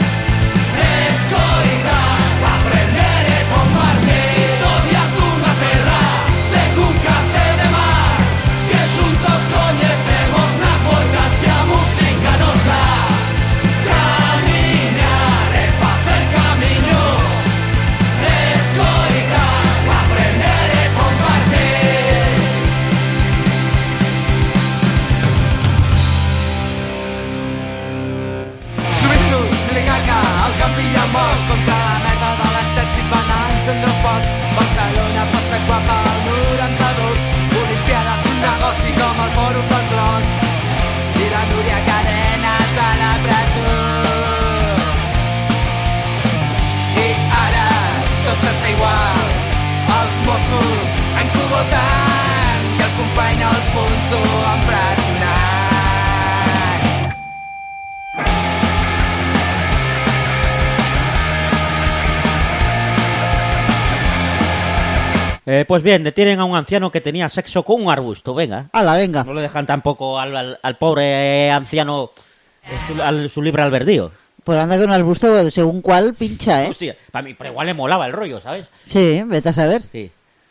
escoitar, aprender e compartir. Historias dunha terra de cuncas e de mar, que xuntos coñecemos nas voltas que a música nos dá. Camiñar e facer camiño, escoitar, aprender e compartir. Suïssos, Milicaca, el Campilla mort contra la merda de l'exèrcit van a encendre foc. Barcelona passa guapa al 92, Olimpiades un negoci com el Fòrum del Clos i la Núria Cadenes a la presó. I ara tot està igual, els Mossos encobotant i el company Alfonso empresonat. Pues bien, detienen a un anciano que tenía sexo con un arbusto, venga. ¡Hala, venga! No le dejan tampoco al pobre anciano su libre albedrío. Pues anda con un arbusto según cuál pincha, ¿eh? Hostia, para mí, pero igual le molaba el rollo, ¿sabes? Sí, vete a saber. Sí.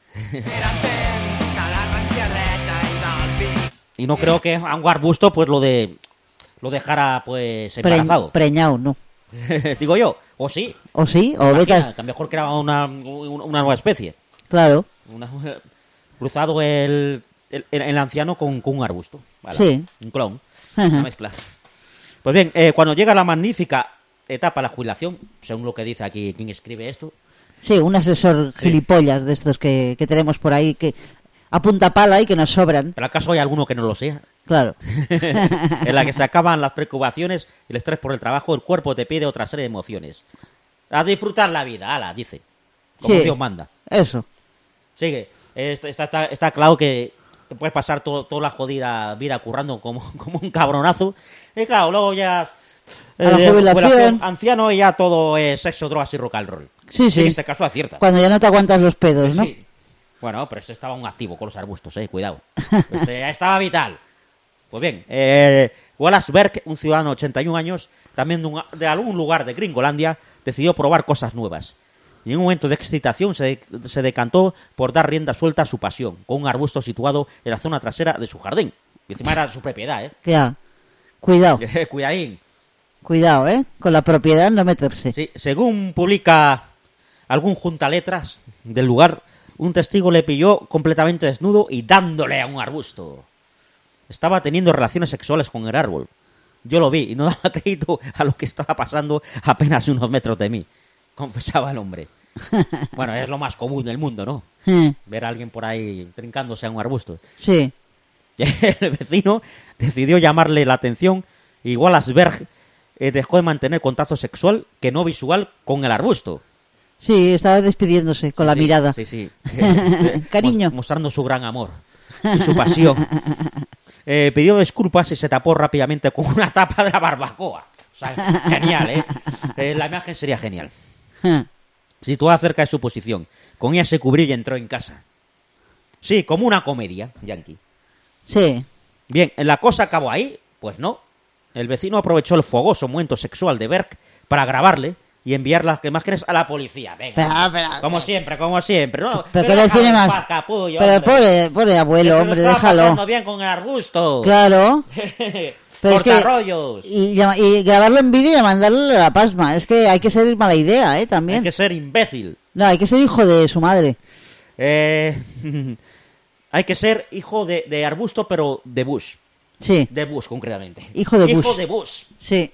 Y no creo que a un arbusto pues lo dejara pues embarazado. Preñado, no. Digo yo, o sí. O sí, o Imagina, vete que a lo mejor que era una nueva especie. Claro. Cruzado el anciano con un arbusto. Vale. Sí. Un clon. Una mezcla. Pues bien, cuando llega la magnífica etapa de la jubilación, según lo que dice aquí quien escribe esto. Sí, un asesor gilipollas de estos que tenemos por ahí, que a punta pala y que nos sobran. ¿Pero acaso hay alguno que no lo sea? Claro. En la que se acaban las preocupaciones y el estrés por el trabajo, el cuerpo te pide otra serie de emociones. A disfrutar la vida, ala, dice. Como Sí, Dios manda. Eso. Sigue. Está claro que te puedes pasar toda la jodida vida currando como un cabronazo. Y claro, luego ya... A la jubilación. Anciano y ya todo es sexo, drogas y rock and roll. Sí, sí. En este caso acierta. Cuando ya no te aguantas los pedos, ¿no? Sí. Bueno, pero este estaba un activo con los arbustos, cuidado. Este ya estaba vital. Pues bien, Wallace Berg, un ciudadano de 81 años, también de algún lugar de Gringolandia, decidió probar cosas nuevas. Y en un momento de excitación se decantó por dar rienda suelta a su pasión, con un arbusto situado en la zona trasera de su jardín. Y encima era su propiedad, Ya. Cuidado. Cuidadín. Cuidado, con la propiedad no meterse. Sí, según publica algún juntaletras del lugar, un testigo le pilló completamente desnudo y dándole a un arbusto. Estaba teniendo relaciones sexuales con el árbol. Yo lo vi y no daba crédito a lo que estaba pasando apenas unos metros de mí, confesaba el hombre. Bueno, es lo más común del mundo, ¿no? Ver a alguien por ahí trincándose a un arbusto. Sí. El vecino decidió llamarle la atención y Wallace Berg dejó de mantener contacto sexual que no visual con el arbusto. Sí, estaba despidiéndose con la mirada. Sí, sí. Cariño. Mostrando su gran amor y su pasión. Pidió disculpas y se tapó rápidamente con una tapa de la barbacoa. O sea, genial, la imagen sería genial. Situada cerca de su posición. Con ella se cubrió y entró en casa. Sí, como una comedia, yankee. Sí. Bien, ¿la cosa acabó ahí? Pues no. El vecino aprovechó el fogoso momento sexual de Berg para grabarle y enviar las imágenes a la policía. Venga, como siempre, ¿no? Pero que le tiene más. Capullo, pero pobre abuelo, hombre, déjalo. déjalo. Pasando bien con el arbusto. Claro. Pero es que, y grabarlo en vídeo y mandarle la pasma. Es que hay que ser mala idea, también. Hay que ser imbécil. No, hay que ser hijo de su madre. Hay que ser hijo de arbusto, pero de Bush. Sí. De Bush, concretamente. Hijo de Bush. Hijo de Bush. Sí.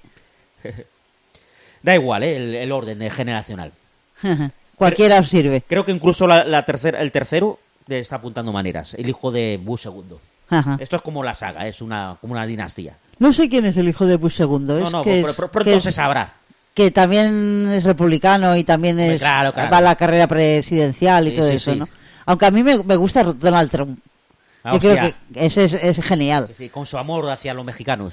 Da igual, el orden generacional. Cualquiera sirve. Creo que incluso el tercero le está apuntando maneras. El hijo de Bush II. Ajá. Esto es como la saga, es como una dinastía. No sé quién es el hijo de Bush II. Pronto se sabrá. Que también es republicano y también Claro. va a la carrera presidencial y todo eso, ¿no? Aunque a mí me gusta Donald Trump. Yo creo que ese es genial. Sí, con su amor hacia los mexicanos.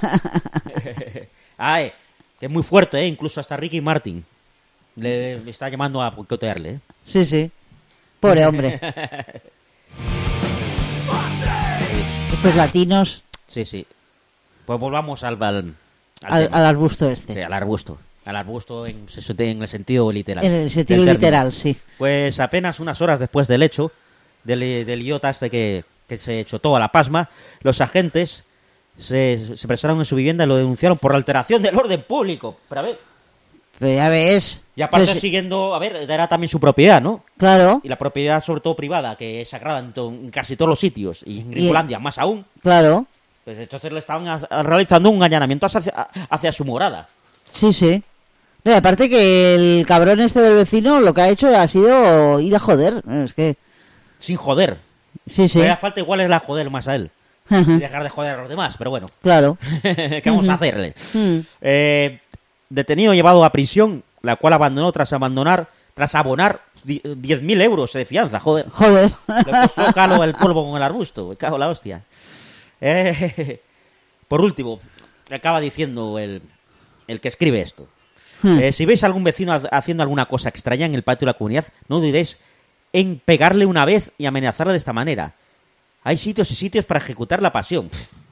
Que es muy fuerte, incluso hasta Ricky Martin le está llamando a boicotearle. Sí. Pobre hombre. Estos latinos. Sí. Pues volvamos al arbusto este. Sí, al arbusto. Al arbusto en el sentido literal. En el sentido literal, sí. Pues apenas unas horas después del hecho, del idiota este que se chotó a la pasma, los agentes se presentaron en su vivienda y lo denunciaron por alteración del orden público. Pero a ver. Pero ya ves. Y aparte pues, siguiendo, era también su propiedad, ¿no? Claro. Y la propiedad sobre todo privada, que es sagrada en casi todos los sitios, y en Gringolandia más aún. Claro. Pues entonces le estaban realizando un allanamiento hacia su morada. Sí. No, y aparte que el cabrón este del vecino lo que ha hecho ha sido ir a joder. Es que... Sin joder. Sí. Le da falta igual es la joder más a él. Y dejar de joder a los demás, pero bueno. Claro. ¿Qué vamos a hacerle? Detenido llevado a prisión, la cual abandonó tras abonar 10.000 euros de fianza, joder. Le costó caro el polvo con el arbusto, me cago en la hostia. Por último, acaba diciendo el que escribe esto. Si veis a algún vecino haciendo alguna cosa extraña en el patio de la comunidad, no dudéis en pegarle una vez y amenazarle de esta manera. Hay sitios y sitios para ejecutar la pasión.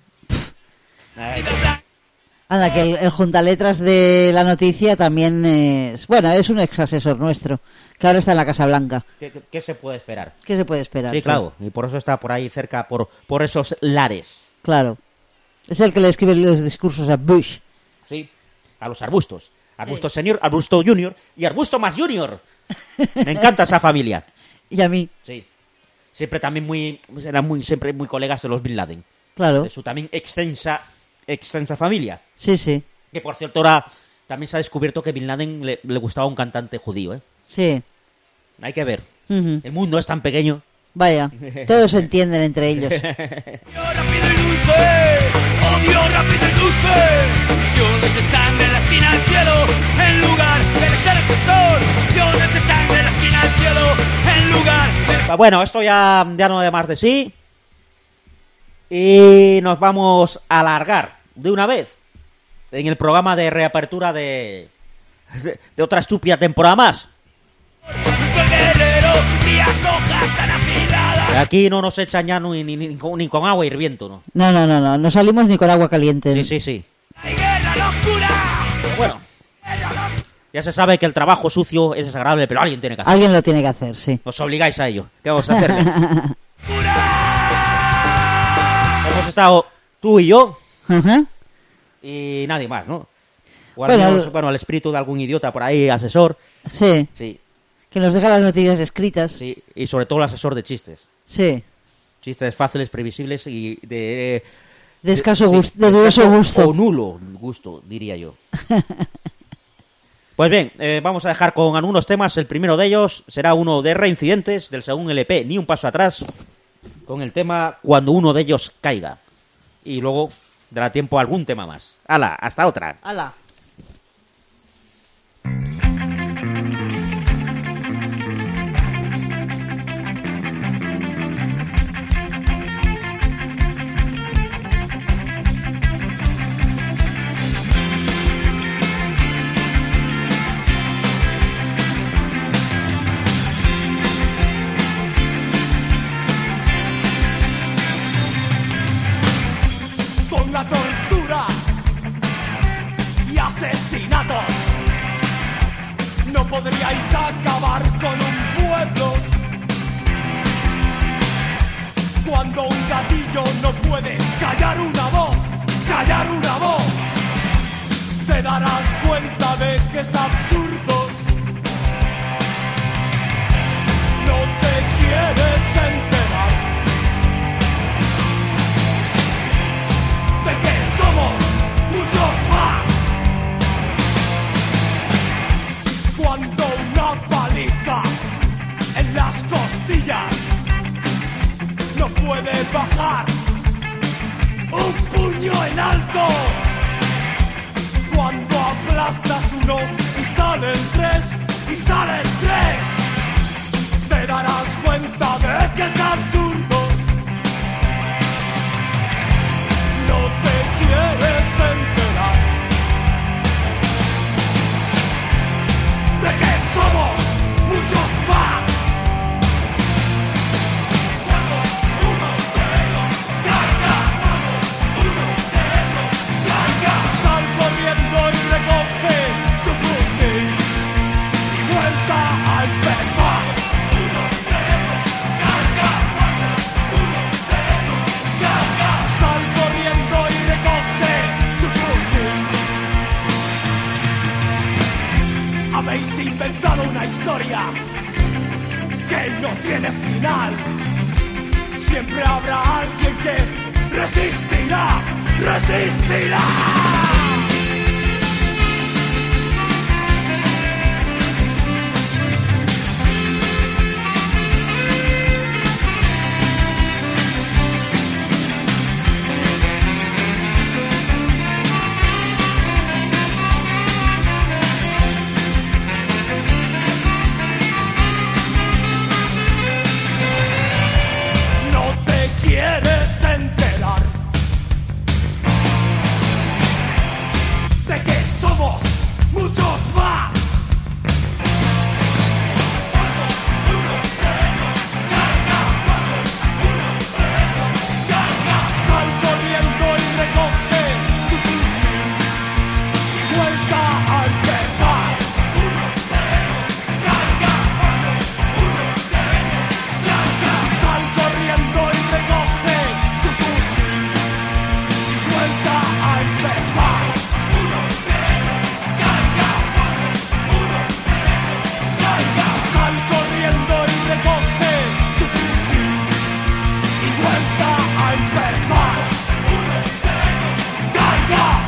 Anda, que el juntaletras de la noticia también es... Bueno, es un ex asesor nuestro, que ahora está en la Casa Blanca. ¿Qué se puede esperar? ¿Qué se puede esperar? Sí, claro, y por eso está por ahí cerca, por esos lares. Claro. Es el que le escribe los discursos a Bush. Sí, a los arbustos. Arbusto senior, arbusto junior y arbusto más junior. Me encanta esa familia. Y a mí. Sí. Siempre también eran siempre muy colegas de los Bin Laden. Claro. De su también extensa familia. Sí. Que por cierto ahora también se ha descubierto que Bin Laden le gustaba un cantante judío, ¿eh? Sí. Hay que ver. El mundo es tan pequeño. Vaya, todos se entienden entre ellos. Rápido y dulce, odio rápido y dulce. Visiones de sangre en la esquina del cielo, en lugar del excelente sol. Visiones de sangre en la esquina del cielo, en lugar del... Bueno, esto ya no da más de sí. Y nos vamos a alargar de una vez en el programa de reapertura de otra estúpida temporada más. Guerrero, días hojas tan afiladas. Aquí no nos echan ya ni con agua hirviendo, ¿no? No. No salimos ni con agua caliente. Sí. ¡Hay guerra, locura! Pero bueno, ya se sabe que el trabajo sucio es desagradable, pero alguien tiene que hacerlo. Alguien lo tiene que hacer, sí. Os obligáis a ello. ¿Qué vamos a hacerle? Hemos estado tú y yo y nadie más, ¿no? O al menos, el espíritu de algún idiota por ahí, asesor. Sí. Que nos deja las noticias escritas. Sí, y sobre todo el asesor de chistes. Sí. Chistes fáciles, previsibles y de escaso gusto, de dudoso gusto. O nulo gusto, diría yo. Pues bien, vamos a dejar con algunos temas. El primero de ellos será uno de Reincidentes, del segundo LP, Ni un paso atrás, con el tema Cuando uno de ellos caiga. Y luego dará tiempo a algún tema más. ¡Hala! ¡Hasta otra! ¡Hala! Con la tortura y asesinatos no podríais acabar con un pueblo. Cuando un gatillo no puede callar una voz, te darás cuenta de que es absurdo. No te quieres enterar. una historia que no tiene final. Siempre habrá alguien que resistirá, resistirá. ¿Quieres enterar de que somos muchos más? Sal corriendo y recoge su fusil y vuelta a empezar. Sal corriendo y recoge su fusil y vuelta a empezar. Sal corriendo y recoge su fusil y vuelta a empezar. ¡Carga!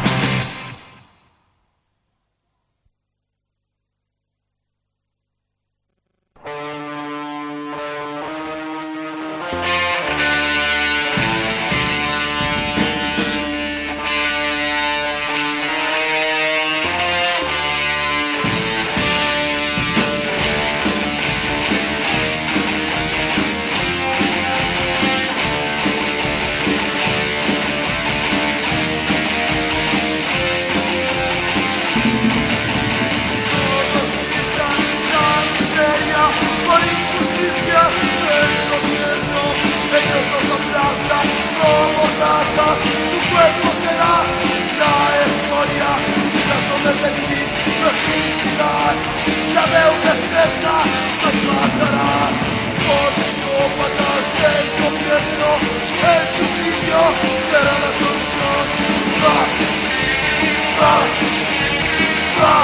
Miseria por injusticia del gobierno, ellos nos aplastan como ratas, su cuerpo será la escoria, las zonas del PIB no existirán, la deuda externa nos matará, por psicópatas del gobierno, el suicidio será la solución. ¡Va! ¡Va! ¡Va!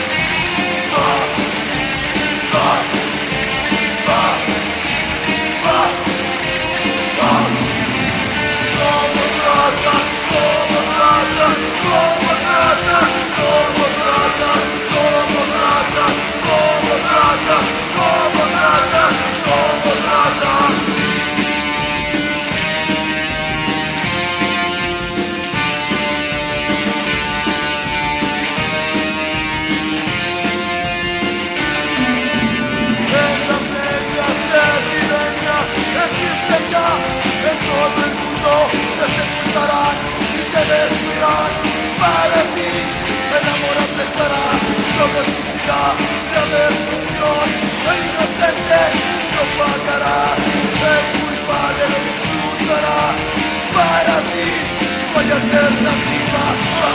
Para ti, el amor aplastará, todo existirá, la destrucción, el inocente no pagará, el culpable lo disfrutará. Para ti, no hay alternativa.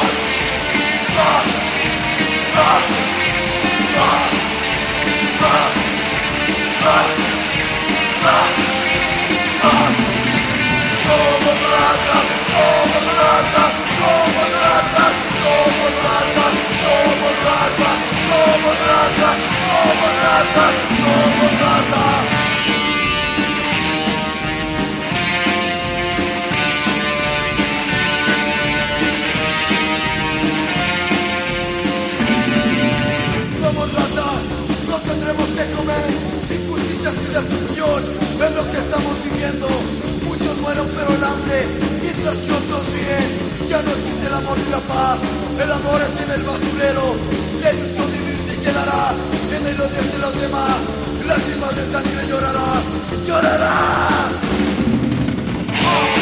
Somos ratas, somos ratas, somos ratas, somos ratas, somos ratas, somos ratas, somos ratas, somos ratas. Somos ratas, no tendremos que comer, injusticias y destrucción es lo que estamos viviendo. Muchos mueren pero el hambre, mientras que otros viven. Ya no existe el amor y la paz, el amor es en el basurero, el gusto de vivir se quedará en el odio de los demás. Lágrimas de sangre llorará, llorará.